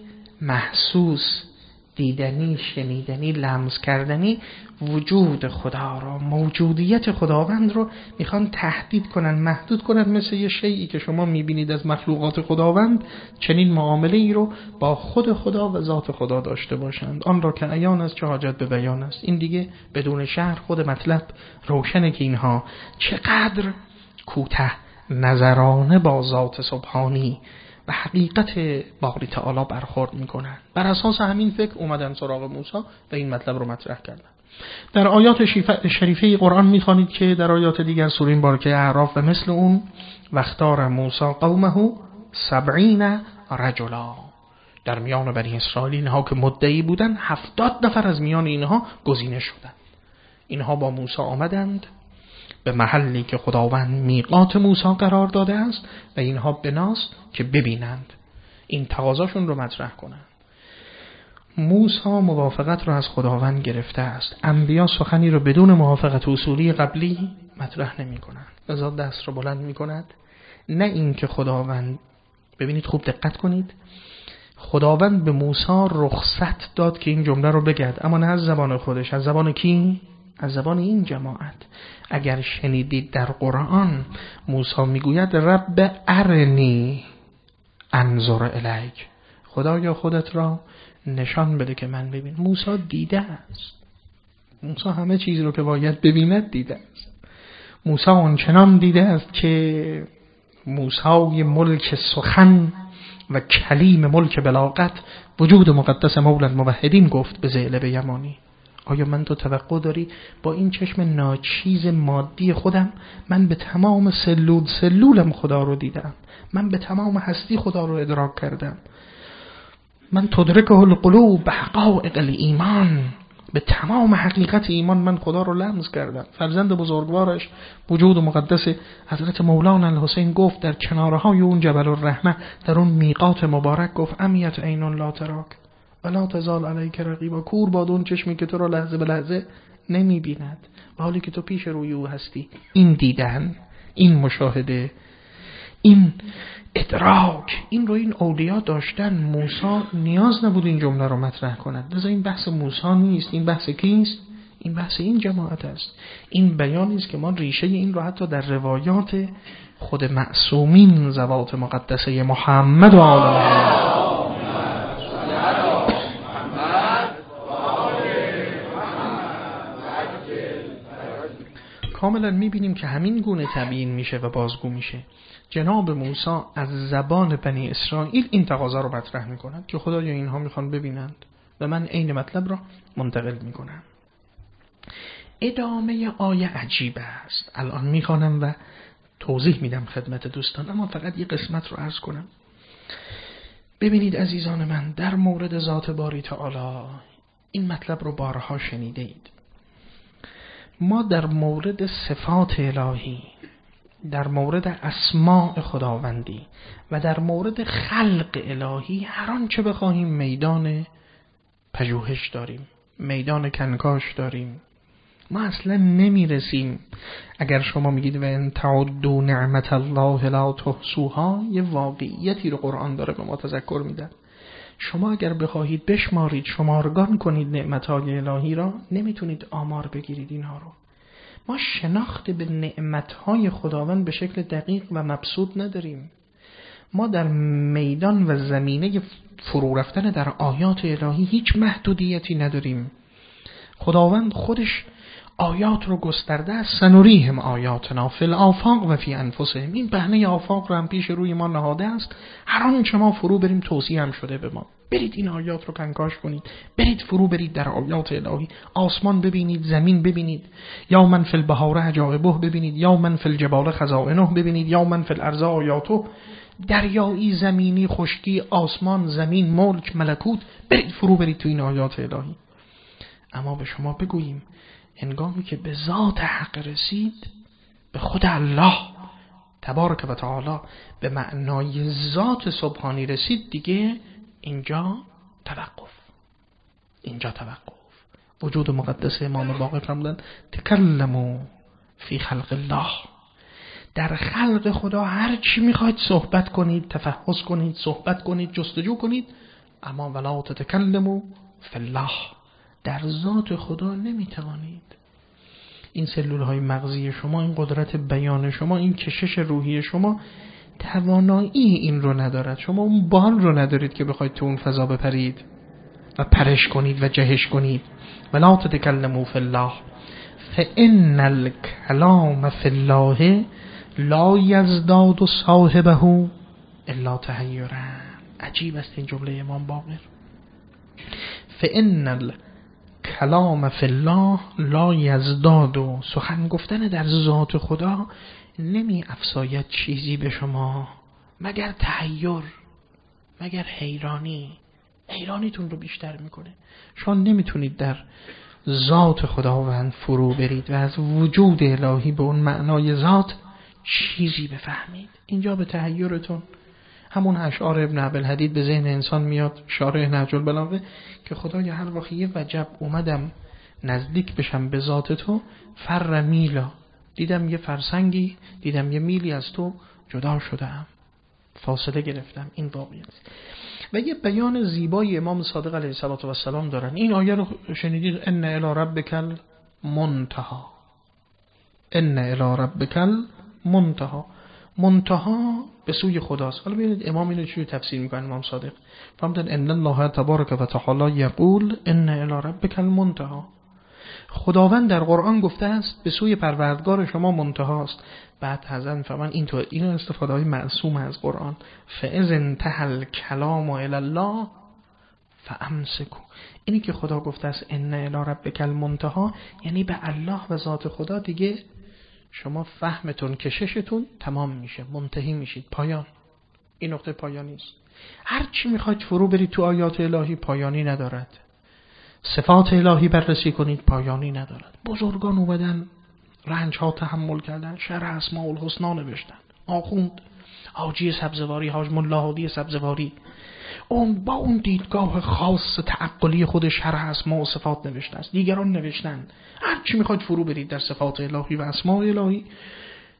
Speaker 1: محسوس، دیدنی، شنیدنی، لمس کردنی، وجود خدا رو، موجودیت خداوند رو میخوان تهدید کنن، محدود کنن، مثل یه شیئی که شما میبینید از مخلوقات خداوند چنین معامله ای رو با خود خدا و ذات خدا داشته باشند. آن را که عیان است چه حاجت به بیان است. این دیگه بدون شرح خود مطلب روشنه که اینها چقدر کوته نظرانه با ذات سبحانی و حقیقت باری تعالی برخورد میکنن. بر اساس همین فکر اومدن سراغ موسی و این مطلب رو مطرح کردن. در آیات شریفه قرآن میخوانید که در آیات دیگر سوره مبارکه اعراف و مثل اون وختار موسی قومه سبعین رجلا، در میان بنی اسرائیل اینها که مدعی بودن هفتاد نفر از میان اینها گزینه شدند. اینها با موسی آمدند به محلی که خداوند میقات موسی قرار داده است و اینها بناست که ببینند، این تقاضاشون رو مطرح کنند. موسی موافقت رو از خداوند گرفته است. انبیا سخنی رو بدون موافقت اصولی قبلی مطرح نمی کنند. لذا دست رو بلند می کند. نه این که خداوند، ببینید خوب دقت کنید، خداوند به موسی رخصت داد که این جمله رو بگد، اما نه از زبان خودش. از زبان کی؟ از زبان این جماعت. اگر شنیدید در قرآن موسی میگوید رب ارنی انظر الیک، خدایا خودت را نشان بده که من ببینم. موسی دیده است. موسی همه چیز رو که باید ببیند دیده است. موسی آنچنان دیده است که موسی ملک سخن و کلیم ملک بلاغت وجود مقدس مولا الموحدین گفت به ذیل یمانی. آیا من تو توقع داری با این چشم ناچیز مادی خودم من به تمام سلول سلولم خدا رو دیدم، من به تمام هستی خدا رو ادراک کردم، من تدرکه القلوب به حقایق الایمان، به تمام حقیقت ایمان من خدا رو لمس کردم. فرزند بزرگوارش وجود مقدس حضرت مولانا الحسین گفت در کنارهای اون جبل الرحمه، در اون میقات مبارک گفت امیت عین لا تراک ولا تزال علیک رقیبا، کور باد اون چشمی که تو رو لحظه به لحظه نمی بیند و حالی که تو پیش روی او هستی. این دیدن، این مشاهده، این ادراک، این رو این اولیا داشتن. موسی نیاز نبود این جمله رو مطرح کند. لذا این بحث موسی نیست. این بحث کیست؟ این بحث این جماعت است. این بیانی است که ما ریشه این رو حتی در روایات خود معصومین ذوات مقدسه محمد و آل محمد کاملا میبینیم که همین گونه تبیین میشه و بازگو میشه. جناب موسی از زبان بنی اسرائیل این تقاضا رو مطرح میکنند که خدایا اینها میخوان ببینند و من عین مطلب را منتقل میکنم. ادامه آیه عجیب است. الان میخوانم و توضیح میدم خدمت دوستان، اما فقط یه قسمت رو عرض کنم. ببینید عزیزان من، در مورد ذات باری تعالی این مطلب رو بارها شنیده اید. ما در مورد صفات الهی، در مورد اسماء خداوندی و در مورد خلق الهی هر آنچه بخواهیم میدان پژوهش داریم، میدان کنکاش داریم. ما اصلا نمیرسیم. اگر شما میگید و ان تعدوا نعمت الله لا تحصوها، یه واقعیتی رو قرآن داره به ما تذکر میده. شما اگر بخواهید بشمارید، شمارگان کنید نعمتهای الهی را، نمیتونید آمار بگیرید اینها رو. ما شناخت به نعمتهای خداوند به شکل دقیق و مبسوط نداریم. ما در میدان و زمینه فرو رفتن در آیات الهی هیچ محدودیتی نداریم. خداوند خودش آیات رو گسترده است. سنوریهم آیاتنا فی الآفاق و فی انفسهم. این بهنه آفاق رو هم پیش روی ما نهاده است. هر آنچه ما فرو بریم توصیه هم شده به ما. برید این آیات رو کنکاش کنید، برید فرو برید در آیات الهی. آسمان ببینید، زمین ببینید، یا من فی البحار عجائبه ببینید، یا من فی الجبال خزائنه ببینید، یا من فی الارض آیاته. دریایی، زمینی، خشکی، آسمان، زمین، ملک، ملکوت، برید فرو برید تو این آیات الهی. اما به شما بگوییم هنگامی که به ذات حق رسید، به خود الله تبارک و تعالی، به معنای ذات سبحانی رسید، دیگه اینجا توقف. اینجا توقف. وجود مقدس امام باقر فرمودند تکلموا فی خلق الله. در خلق خدا هر چی میخواید صحبت کنید، تفحص کنید، صحبت کنید، جستجو کنید، اما ولا تتکلموا فی الله. در ذات خدا نمیتوانید. این سلول های مغزی شما، این قدرت بیان شما، این کشش روحی شما توانایی این رو ندارد. شما اون بال رو ندارید که بخواید تو اون فضا بپرید و پرش کنید و جهش کنید. ولا تتکلموا فی الله فإن الکلام فی الله لا یزداد صاحبه الا تحیرا. عجیب است این جمله امام باقر. فإن الکلام فی الله لا یزداد. سخن گفتن در ذات خدا نمی افزاید چیزی به شما مگر تحیر، مگر حیرانی. حیرانیتون رو بیشتر میکنه. شما نمیتونید در ذات خداوند فرو برید و از وجود الهی به اون معنای ذات چیزی بفهمید. اینجا به تحیرتون همون اشعار ابن عبدالحدید به ذهن انسان میاد، شارح نهج البلاغه، که خدایا هر وقت یه وجب اومدم نزدیک بشم به ذات تو، فر میلا، دیدم یه فرسنگی، دیدم یه میلی از تو جدا شدم، فاصله گرفتم. این واقعیت. و یه بیان زیبای امام صادق علیه السلام دارن. این آیه رو شنیدید، ان الی ربک المنتهی. ان الی ربک المنتهی. منتها به سوی خداست. حالا ببینید امام اینو چجوری تفسیر میکنه. امام صادق فرمودن ان الله تبارک و تعالی یقول ان الی ربک المنتهی. خداوند در قرآن گفته است به سوی پروردگار شما منتهاست. بعد حزن فرمان این تو اینو استفاده های معصوم از قرآن. فاذ انتهى الكلام الی الله فامسکوا. اینی که خدا گفته است ان الی ربک المنتهی، یعنی به الله و ذات خدا دیگه شما فهمتون، کششتون تمام میشه، منتهی میشید، پایان. این نقطه پایانی است. هر چی میخواید فرو برید تو آیات الهی پایانی ندارد. صفات الهی بررسی کنید پایانی ندارد. بزرگان اومدن رنج ها تحمل کردن، شرح اسماء الحسنا نوشتن. آخوند حاجی سبزواری، حاج ملا هادی سبزواری، اون با اون دیدگاه خاص تعقلی خود شرح اسماء و صفات نوشته است. دیگران نوشتن. هر چی میخواید فرو برید در صفات الهی و اسماء الهی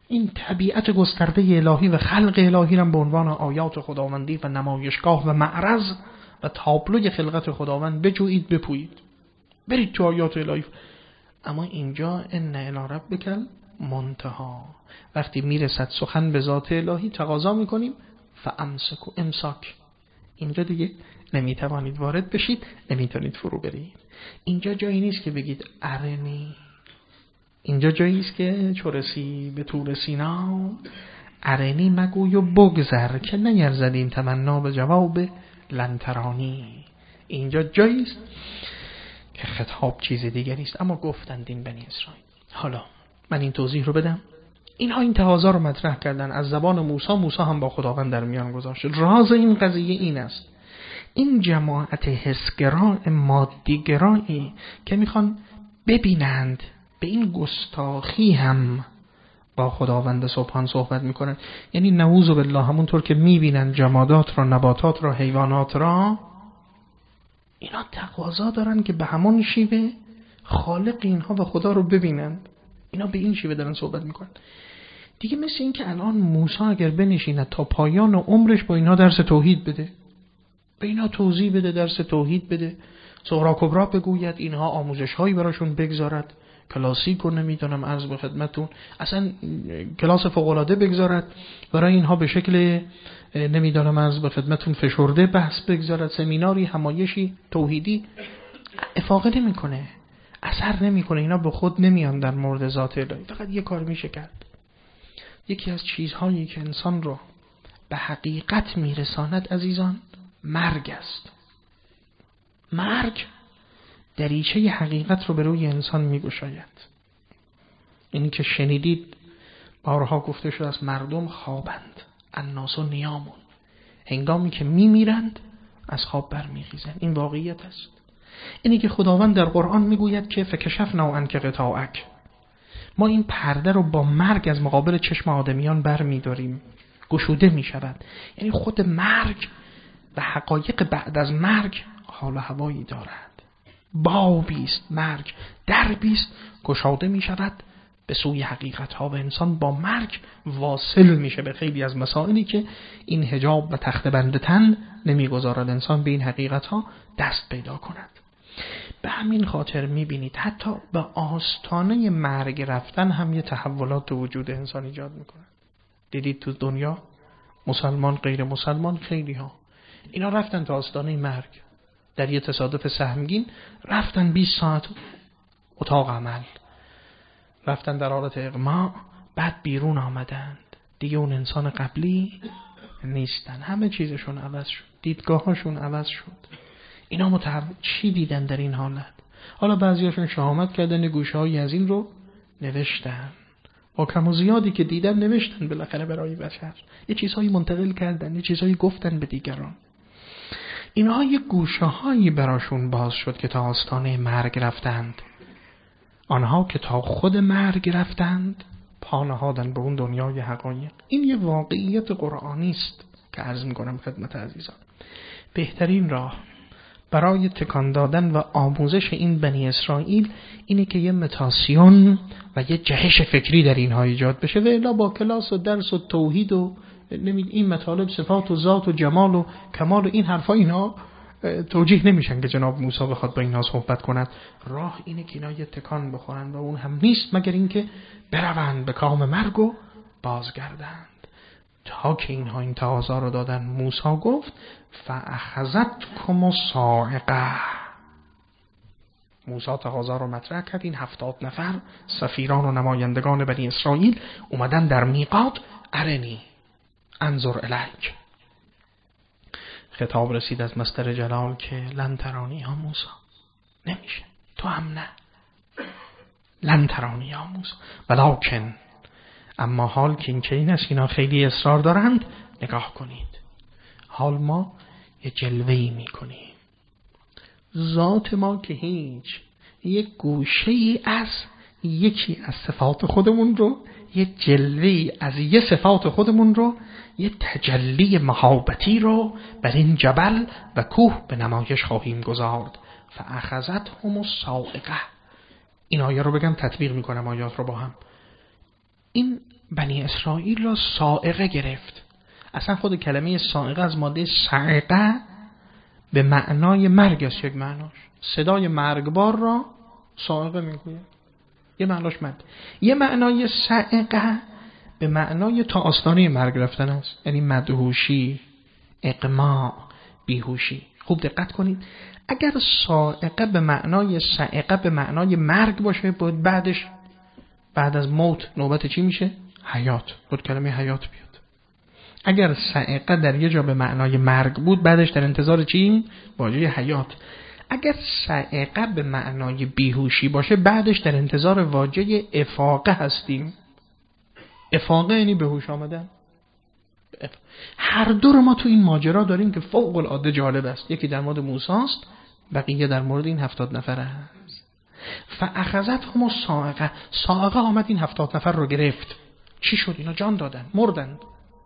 Speaker 1: این طبیعت گسترده الهی و خلق الهی را به عنوان آیات خداوندی و نمایشگاه و معرض و تابلوی خلقت خداوند بجویید، بپویید، برید تو آیات الهی. اما اینجا ان الی ربک المنتها، وقتی میرسد سخن به ذات الهی تقاضا میکنیم فامسکوا امساک، اینجا دیگه نمیتوانید وارد بشید، نمیتونید فرو برید. اینجا جایی نیست که بگید ارنی، اینجا جایی است که چورسی به طور سینا ارنی مگوی و بگذر که نیرزد این تمنا به جواب لنترانی. اینجا جایی است که خطاب چیز دیگری است، اما گفتند این بنی اسرائیل. حالا من این توضیح رو بدم. اینها این تقاضا رو مطرح کردن از زبان موسی، موسی هم با خداوند در میان گذاشت. راز این قضیه این است، این جماعت حسگرا مادیگرایی که میخوان ببینند به این گستاخی هم با خداوند سبحان صحبت میکنن، یعنی نعوذ بالله همونطور که میبینن جمادات را، نباتات را، حیوانات را، اینا تقاضا دارن که به همون شیوه خالق اینها و خدا رو ببینند. اینا به این شیوه دارن صحبت میکنن. دیگه مثل این که الان موسی اگر بنشیند تا پایان عمرش با اینها درس توحید بده، به اینا توضیح بده، درس توحید بده، صغرا کبرا بگوید، اینها آموزش هایی براشون بگذارد، کلاسیک و نمیدونم عرض به خدمتون اصلا کلاس فوق العاده بگذارد برای اینها، به شکل نمیدونم عرض به خدمتون فشرده بحث بگذارد، سمیناری همایشی توحیدی، افاقه نمیکنه، اثر نمیکنه، اینا به خود نمیان در مورد ذات الهی. فقط یه کار میشه کرد. یکی از چیزهایی که انسان رو به حقیقت میرساند عزیزان مرگ است. مرگ دریچه حقیقت رو به روی انسان میگشاید. اینی که شنیدید بارها گفته شد از مردم خوابند، الناس نیامون، هنگامی که میمیرند از خواب برمیخیزند. این واقعیت است. اینی که خداوند در قرآن میگوید که فکشفنا عنک غطاءک، ما این پرده رو با مرگ از مقابل چشم آدمیان برمیداریم، گشوده میشود. یعنی خود مرگ و حقایق بعد از مرگ حال و هوایی دارد. بابیست مرگ، دربیست گشاده می شود به سوی حقیقت ها و انسان با مرگ واصل میشه به خیلی از مسائلی که این حجاب و تخت بند تن نمی گذارد انسان به این حقیقت ها دست پیدا کند. به همین خاطر می بینید حتی به آستانه مرگ رفتن هم یه تحولات تو وجود انسان ایجاد می کند. دیدید تو دنیا مسلمان غیر مسلمان خیلی ها اینا رفتن تا آستانه مرگ، در یه تصادف سهمگین رفتن بیست ساعت اتاق عمل، رفتن در حالت اغما، بعد بیرون آمدند، دیگه اون انسان قبلی نیستن، همه چیزشون عوض شد، دیدگاهاشون عوض شد. اینا متحول چی دیدن در این حالت؟ حالا بعضیاشون شهامت کردن گوشه‌هایی از این رو نوشتن، با کم و زیادی که دیدن نوشتن بالاخره برای بشر، یه چیزهایی منتقل کردن، یه چیزهایی گفتن به دیگران. اینها یه گوشه هایی براشون باز شد که تا آستانه مرگ رفتند. آنها که تا خود مرگ رفتند پا نهادن به اون دنیای حقایق. این یه واقعیت قرآنی است که عرض میکنم خدمت عزیزان. بهترین راه برای تکان دادن و آموزش این بنی اسرائیل اینه که یه متاسیون و یه جهش فکری در اینها ایجاد بشه، و الا با کلاس و درس و توحید و این مطالب صفات و ذات و جمال و کمال و این حرفا اینا توجیه نمیشن که جناب موسی بخواد با اینها صحبت کند. راه اینه که اینا یه تکان بخورن و اون هم نیست مگر اینکه بروند به کام مرگ و بازگردند. تا که اینها این تقاضا رو دادن، موسی گفت فاخذتکم الصاعقه. موسی تقاضا رو مطرح کرد، این هفتاد نفر سفیران و نمایندگان بنی اسرائیل اومدن در میقات، ارنی انظر الیک. خطاب رسید از مصدر جلال که لن ترانی یا موسی، نمیشه، تو هم نه، لن ترانی یا موسی، ولکن، اما حال که این که این است اینا خیلی اصرار دارند، نگاه کنید، حال ما یه جلوه‌ای میکنیم، ذات ما که هیچ، یک گوشه‌ای از یکی از صفات خودمون رو، یه جلوه‌ای از یه صفات خودمون رو، یه تجلی محابتی رو بر این جبل و کوه به نمایش خواهیم گذارد. فاخذتهم الصاعقه. این آیه رو بگم تطبیق میکنم آیات رو با هم. این بنی اسرائیل را صاعقه گرفت. اصلا خود کلمه صاعقه از ماده صعقه به معنای مرگ است. یک معناش صدای مرگبار را صاعقه میگوید، یه معناش مرگ. یه معنای صعقه به معنای تا آستانه مرگ رفتن است، یعنی مدهوشی، اغماء، بیهوشی. خوب دقت کنید، اگر صاعقه به معنای صعقه به معنای مرگ باشه، باید بعدش بعد از موت نوبت چی میشه؟ حیات. بود کلمه حیات بیاد. اگر صاعقه در یه جا به معنای مرگ بود، بعدش در انتظار چی؟ واژه حیات. اگر صاعقه به معنای بیهوشی باشه، بعدش در انتظار واژه افاقه هستیم. افاقه یعنی به هوش آمدن. هر دو رو ما تو این ماجرا داریم که فوق العاده جالب است. یکی در مورد موسی است، بقیه در مورد این هفتاد نفر است. فاخذتهم الصاعقه، صاعقه آمد این هفتاد نفر رو گرفت. چی شد؟ اینا جان دادن، مردند.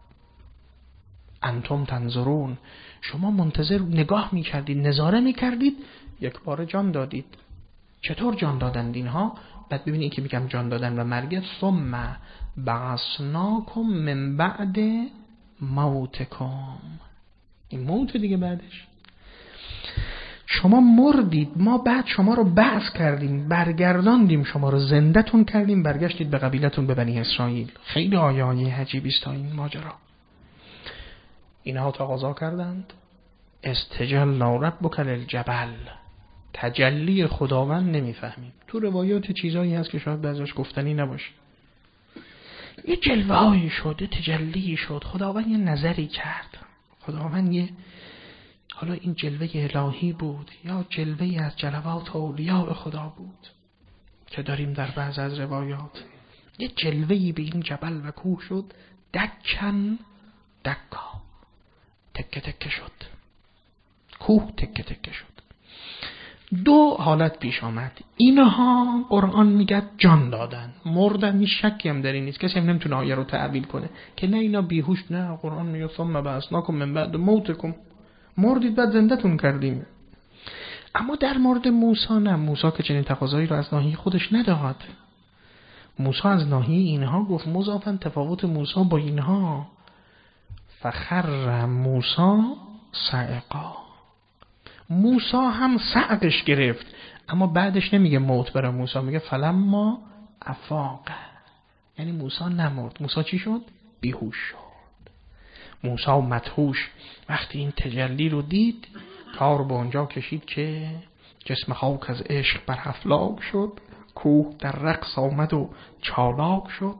Speaker 1: انتم تنظرون، شما منتظر نگاه میکردید، نظاره میکردید، یک بار جان دادید. چطور جان دادند اینها؟ بعد ببینید که میگم جان دادن و مرگ. ثم بعثناکم من بعد موتکم، این موت دیگه بعدش. شما مردید، ما بعد شما رو بعث کردیم، برگرداندیم شما رو، زنده‌تون کردیم، برگشتید به قبیلتون، به بنی اسرائیل. خیلی آیه آیه عجیبی است تا این ماجرا. اینها تقاضا کردند استجل ربک للجبل، تجلی خداوند نمیفهمیم. تو روایات چیزایی هست که شاید بعضیش گفتنی نباشه. یه جلوه هایی شد، یه تجلی شد، خداوند یه نظری کرد، خداوند یه، حالا این جلوه الهی بود یا جلوه از جلوات اولیاء خدا بود که داریم در بعض از روایات، یه جلوهی به این جبل و کوه شد. دکن دکا، تکه تکه شد، کوه تکه تکه شد. دو حالت پیش آمد. اینها قرآن میگه جان دادن، مردن، هیچ شکی هم در این نیست، کسی هم نمیتونه آیه رو تعبیل کنه که نه اینا بیهوش، نه. قرآن میگه ثم بعثناکم من بعد موتکم، مردید بعد زنده‌تون کردیم. اما در مورد موسی نه، موسی که چنین تقاضایی رو از ناحیه خودش نداد. موسی از ناحیه اینها گفت مضافن، تفاوت موسی با اینها. فخر موسی صعقا، موسی هم صعقش گرفت، اما بعدش نمیگه موت برای موسی، میگه فلما افاق، یعنی موسی نمرد. موسی چی شد؟ بیهوش شد. موسی مدهوش وقتی این تجلی رو دید، کار به اونجا کشید که جسم خاک از عشق بر افلاک شد، کوه در رقص آمد و چالاک شد.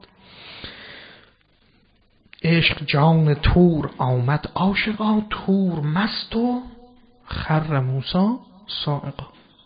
Speaker 1: عشق جان تور آمد عاشقا، تور مست و خر موسی صاعقا.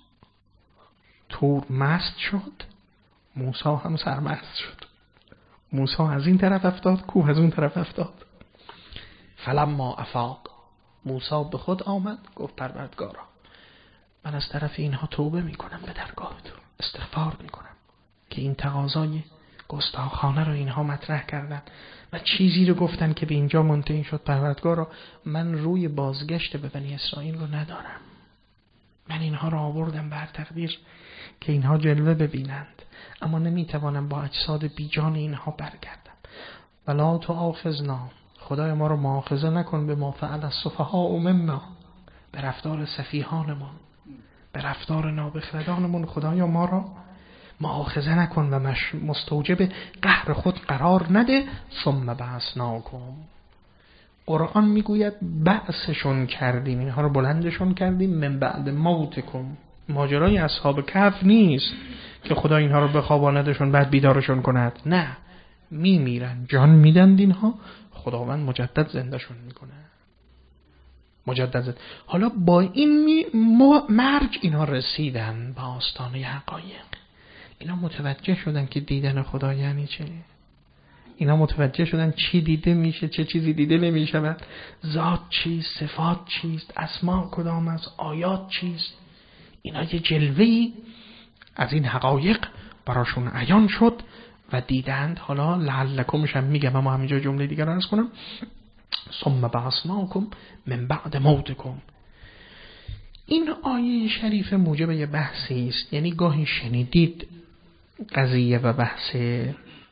Speaker 1: تور مست شد، موسی هم سرمست شد. موسی از این طرف افتاد، کوه از اون طرف افتاد. فلما افاق، موسی به خود آمد، گفت پروردگارا من از طرف اینها توبه میکنم، به درگاه تو استغفار میکنم که این تقاضای گستاخانه رو اینها مطرح کردن و چیزی رو گفتن که به اینجا منتهی شد. پروردگارا من روی بازگشت به بنی اسرائیل رو ندارم، من اینها رو آوردم بر تقدیر که اینها جلوه ببینند، اما نمیتوانم با اجساد بیجان اینها برگردم. ولا تؤاخذنا، خدای ما رو مؤاخذه نکن به ما فعل السفهاء منا، به رفتار سفیهانمون، به رفتار نابخردانمون. خدایا ما را مؤاخذه نکن و مش مستوجب قهر خود قرار نده. ثم بعثناکم، قرآن میگوید بعثشون کردیم، اینها رو بلندشون کردیم. من بعد موتکم، ماجرای اصحاب کهف نیست که خدا اینها رو بخواباندشون بعد بیدارشون کند، نه، میمیرن، جان میدن اینها، خداوند مجدد زندهشون میکنه، مجدد زنده. حالا با این می... مرگ اینها رسیدن به آستانه حقایق. اینا متوجه شدن که دیدن خدا یعنی چه، اینا متوجه شدن چی دیده میشه، چه چیزی دیده نمیشه، ذات چیست، صفات چیست، اسما کدام است، آیات چیست. اینا یه جلوه‌ای از این حقایق براشون عیان شد و دیدند. حالا لعلکمش هم میگم، اما همینجا جمله دیگر رو عرض کنم. ثم بعثناکم من بعد موتکم. این آیه شریف موجب یه بحثی است، یعنی گاهی شنیدید قضیه و بحث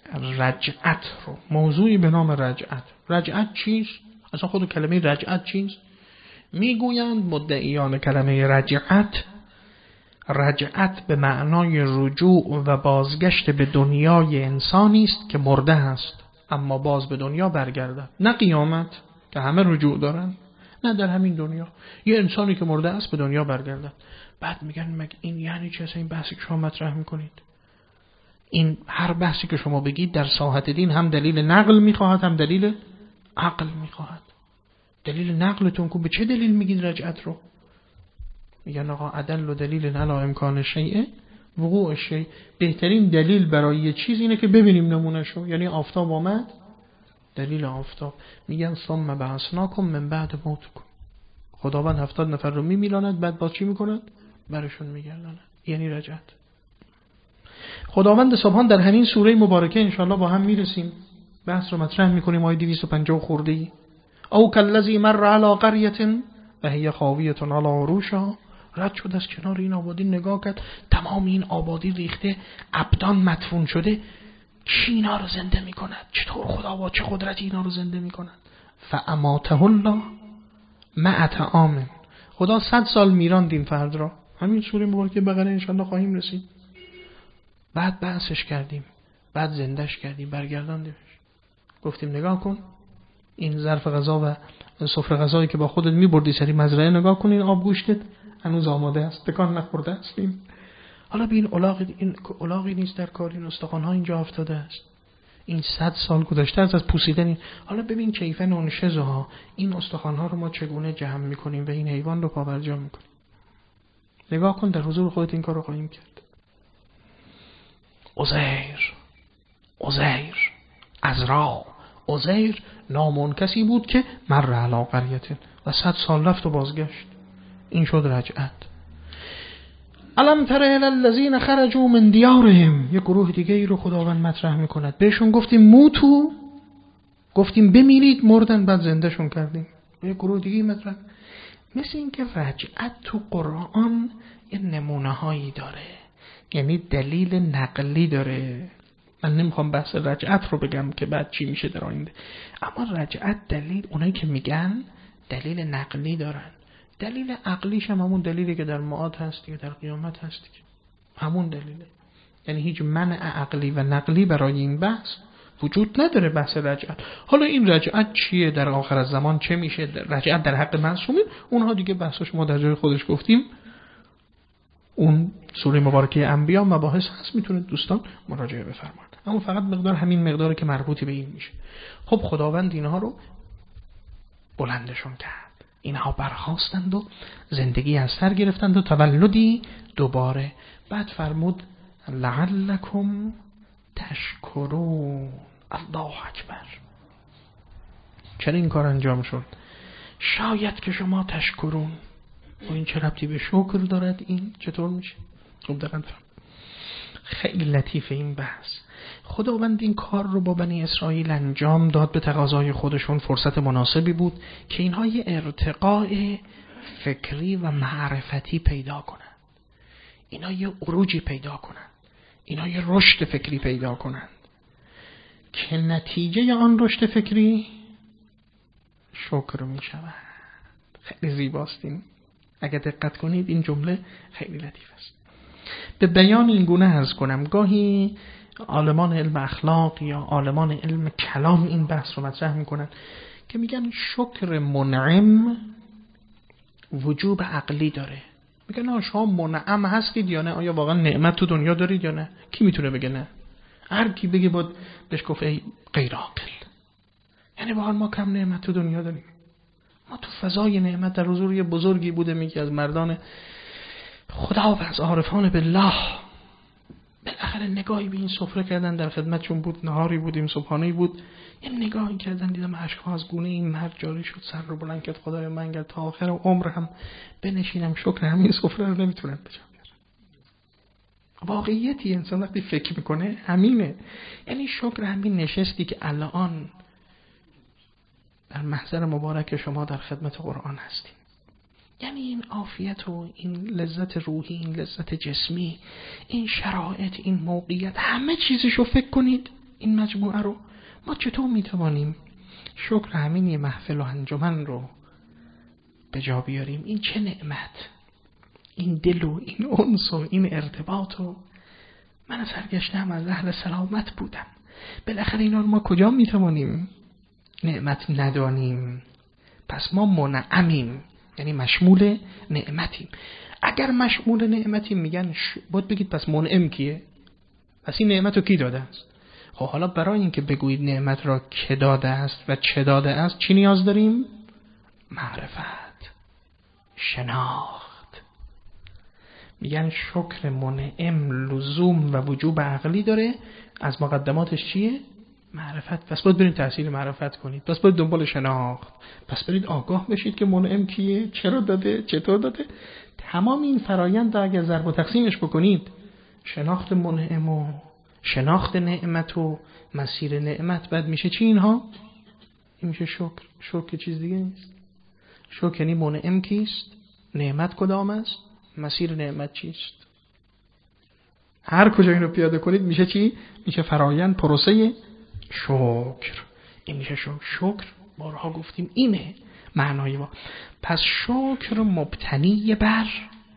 Speaker 1: رجعت رو، موضوعی به نام رجعت. رجعت چیست؟ اصلا خود کلمه رجعت چیست؟ میگویند مدعیان کلمه رجعت، رجعت به معنای رجوع و بازگشت به دنیای انسانی است که مرده است اما باز به دنیا برگردد. نه قیامت که همه رجوع دارن، نه در همین دنیا یه انسانی که مرده است به دنیا برگردد. بعد میگن مگه این یعنی چه؟ این بحثی که شما مطرح میکنید، این هر بحثی که شما بگید در ساحت دین هم دلیل نقل میخواهد هم دلیل عقل میخواهد. دلیل نقلتون کو به چه دلیل میگید رجعت رو؟ میگن آقا عدل و دلیل علی امکان شیء وقوع شیء، بهترین دلیل برای یه چیز اینه که ببینیم نمونهشو. یعنی آفتاب آمد، دلیل آفتاب. میگن ثم بعثناکم من بعد موتکم، خداوند هفتاد نفر رو میمیلاند بعد باز چی میکند؟ برشون میگرداند. یعنی رجعت. خداوند سبحان در همین سوره مبارکه انشاءالله با هم میرسیم بحث رو مطرح میکنیم، آیه دویست و پنجاه خورده ای. او کالذی مر علی قریة و هی خاویة علی عروشها، رد شد از کنار این آبادی، نگاه کرد تمام این آبادی ریخته، ابدان مدفون شده، کی اینا رو زنده میکند؟ چطور خدا با چه قدرتی اینا رو زنده میکند؟ فاماته الله مع طعام، خدا صد سال میراند این فرد را. همین سوره مبارکه بقره انشاءالله خواهیم رسید. بعد بحثش کردیم، بعد زندهش کردیم، برگرداندیمش، گفتیم نگاه کن این ظرف غذا و سفره غذایی که با خودت میبردی سری مزرعه، نگاه کن این آب گوشتت هنوز آماده است، تکان نخورده هستیم. حالا ببین الاغی این الاغی نیست در کار، این استخوان‌ها اینجا افتاده است، این صد سال گذشته است از پوسیدن این. حالا ببین کیف ننشزها، این استخوان‌ها رو ما چگونه جمع می‌کنیم و این حیوان رو پابرجا می‌کنیم. نگاه کن در حضور خودت این کار رو خواهیم کرد. عزیر عزیر عزرا عزیر نام کسی بود که مر علی قریة و صد سال رفت و بازگشت. این شد رجعت. الم تر الی الذین خرجوا من دیارهم، یک گروه دیگه ای رو خداوند مطرح میکند. بهشون گفتیم موتو، گفتیم بمیرید، مردن، بعد زندهشون کردیم. یک گروه دیگه مطرح. مثل این که رجعت تو قرآن یه نمونه هایی داره، یعنی دلیل نقلی داره. من نمیخوام بحث رجعت رو بگم که بعد چی میشه در آینده، اما رجعت دلیل، اونایی که میگن دلیل نقلی دارن. دلیل عقلیش هم همون دلیلی که در معاد هست یا در قیامت هست، همون دلیله. یعنی هیچ منع عقلی و نقلی برای این بحث وجود نداره. بحث رجعت، حالا این رجعت چیه، در آخر الزمان چه میشه، رجعت در حق معصومین، اونها دیگه بحثش ما در جای خودش گفتیم. اون سوره مبارکه انبیا مباحث هست، میتونید دوستان مراجعه بفرمایید، اما فقط مقدار همین مقداری که مربوطی به این میشه. خب خداوند اینها رو بلندشون کرد، اینها برخاستند و زندگی از سر گرفتند و تولدی دوباره. بعد فرمود لعلکم تشکرون. الله اکبر. چرا این کار انجام شد؟ شاید که شما تشکرون. و این چه ربطی به شکر دارد؟ این چطور میشه؟ خب دقیقاً خیلی لطیفه این بحث. خداوند این کار رو با بنی اسرائیل انجام داد به تقاضای خودشون، فرصت مناسبی بود که اینها یه ارتقاء فکری و معرفتی پیدا کنن، اینا یه عروجی پیدا کنن، اینا یه رشد فکری پیدا کنن که نتیجه آن رشد فکری شکر می شود. خیلی زیباست این، اگر دقت کنید این جمله خیلی لطیف است. به بیان این گونه عرض کنم، گاهی عالمان علم اخلاق یا عالمان علم کلام این بحث رو مطرح میکنن که میگن شکر منعم وجوب عقلی داره. میگن نه شما منعم هستید یا نه؟ آیا واقعا نعمت تو دنیا دارید یا نه؟ کی میتونه بگه نه؟ هر کی بگه باید بهش گفت ای غیر عاقل. یعنی واقعا ما کم نعمت تو دنیا داریم؟ ما تو فضای نعمت در حضور یه بزرگی بودم، یکی از مردان خدا و از عارفان بالله، بالاخره نگاهی به این سفره کردن، در خدمتشون بود، نهاری بودیم، صبحانه‌ای بود، یه نگاهی کردن، دیدم اشک‌ها از گونه این مرد جاری شد، سر رو بلند کرد، خدای من اگر تا آخر عمر هم بنشینم شکر همین سفره رو نمیتونم بجام بیارم. واقعیتی انسان وقتی فکر میکنه همینه. یعنی شکر همین نشستی که الان در محضر مبارک شما در خدمت قرآن هستیم، یعنی این عافیت و این لذت روحی، این لذت جسمی، این شرایط، این موقعیت، همه چیزشو فکر کنید این مجموعه رو ما چطور میتوانیم شکر همین یه محفل و انجمن رو به جا بیاریم؟ این چه نعمت، این دل و این انس و این ارتباط. و من سرگشتم از اهل سلامت بودم. بالاخره اینا رو ما کجا میتوانیم نعمت ندانیم؟ پس ما منعمیم، یعنی مشمول نعمتیم. اگر مشمول نعمتیم میگن ش... باید بگید پس منعم کیه؟ پس این نعمت رو کی داده است؟ خب حالا برای اینکه بگویید نعمت را که داده است و چه داده است چی نیاز داریم؟ معرفت، شناخت. میگن شکر منعم لزوم و وجوب عقلی داره، از مقدماتش چیه؟ معرفت. پس باید برید تحصیل معرفت کنید، پس باید دنبال شناخت، پس برید آگاه بشید که منعم کیه، چرا داده، چطور داده. تمام این فرایند اگر ضرب و تقسیمش بکنید، شناخت منعم و شناخت نعمت و مسیر نعمت، بعد میشه چی اینها؟ این میشه شکر. شکر چیز دیگه نیست. شکر یعنی منعم کیست، نعمت کدام است، مسیر نعمت چیست. هر کجا اینو پیاده کنید میشه چی؟ میشه فرایند، پروسه شکر. این میشه شکر. شکر بارها گفتیم اینه معنای ما. پس شکر مبتنی بر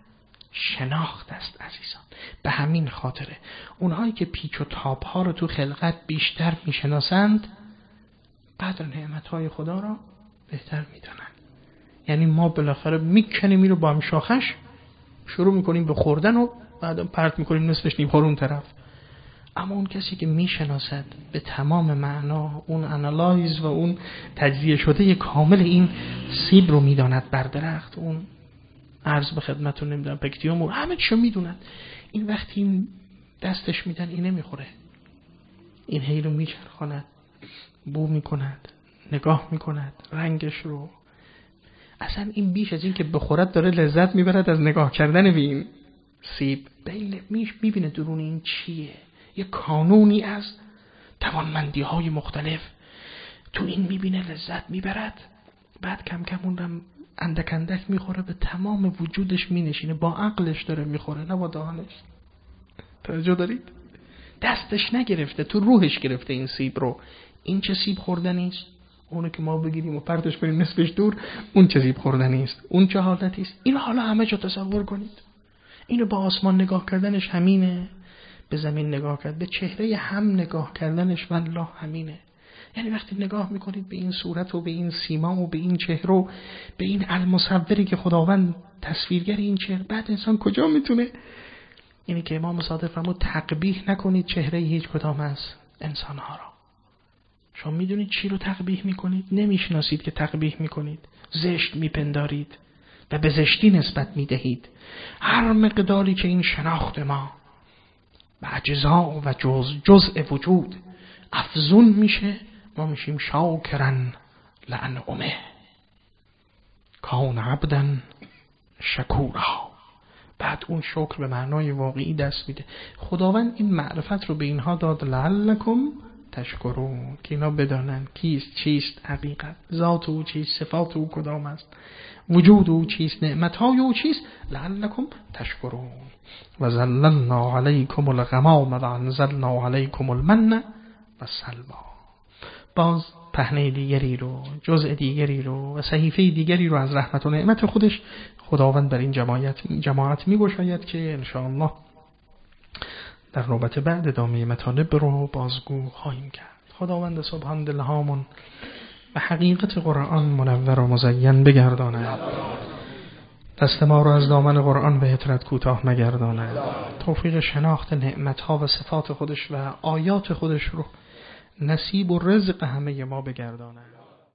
Speaker 1: شناخت است عزیزان. به همین خاطره اونهایی که پیچ و تاب ها رو تو خلقت بیشتر میشناسند قدر نعمت های خدا را بهتر میدانند. یعنی ما بالاخره میکنیم این رو با هم شاخش شروع میکنیم به خوردن و بعد پرت میکنیم نصفش نیم اون طرف. اما اون کسی که میشناسد به تمام معنا، اون انالایز و اون تجزیه شده کامل این سیب رو میداند بر درخت، اون عرض به خدمتتون نمیدونم پکتیوم و همه چیو میدوند، این وقتی این دستش میدن این نمیخوره، این هی رو میچرخاند، بو میکند، نگاه میکند رنگش رو. اصلا این بیش از این که بخورد داره لذت میبرد از نگاه کردن به این سیب. بین میش میبینه درون این چیه، یه کانونی از توانمندی های مختلف تو این میبینه، لذت میبرد. بعد کم کم اون رو اندک اندک میخوره، به تمام وجودش مینشینه، با عقلش داره میخوره نه با دهانش. توجه دارید؟ دستش نگرفته، تو روحش گرفته این سیب رو. این چه سیب خوردنی است؟ اونو که ما بگیریم و پرتش کنیم نصفش دور، اون چه سیب خوردنی است؟ اون چه حالتی است؟ اینو حالا همه جا تصور کنید. اینو با آسمان نگاه کردنش همینه، به زمین نگاه کرد، به چهره هم نگاه کردنش والله همینه. یعنی وقتی نگاه میکنید به این صورت و به این سیما و به این چهره و به این المصوری که خداوند تصویرگر این چهره، بعد انسان کجا میتونه، یعنی که امام صادق فرمود تقبیح نکنید چهره هیچ کدام از انسانها را. شما میدونید چی رو تقبیح میکنید؟ نمیشناسید که تقبیح میکنید، زشت میپندارید و به زشتی نسبت میدهید. هر مقداری که این شناخت ما به اجزا و جز جزء وجود افزون میشه، ما میشیم شاکرن لانعمه کان عبدا شکورا. بعد اون شکر به معنای واقعی دست میده. خداوند این معرفت رو به اینها داد لعلکم تشکرون، که اینا بدانن کیست، چیست حقیقت، ذات او چیست، صفات او کدام است، وجود او چیست، نعمتهای او چیست، لعلکم تشکرون. و ظللنا علیکم الغمام و انزلنا علیکم المن و سلوا. باز پهنه دیگری رو، جزء دیگری رو و صحیفه دیگری رو از رحمت و نعمت خودش خداوند بر این جماعت جماعت می‌گشاید که ان شاء الله در نوبت بعد ادامه مطالب رو بازگو خواهیم کرد. خداوند سبحان دلهامون به حقیقت قرآن منور و مزین بگرداند، دست ما رو از دامن قرآن به اطرت کوتاه نگرداند، توفیق شناخت نعمتها و صفات خودش و آیات خودش رو نصیب و رزق همه ما بگرداند.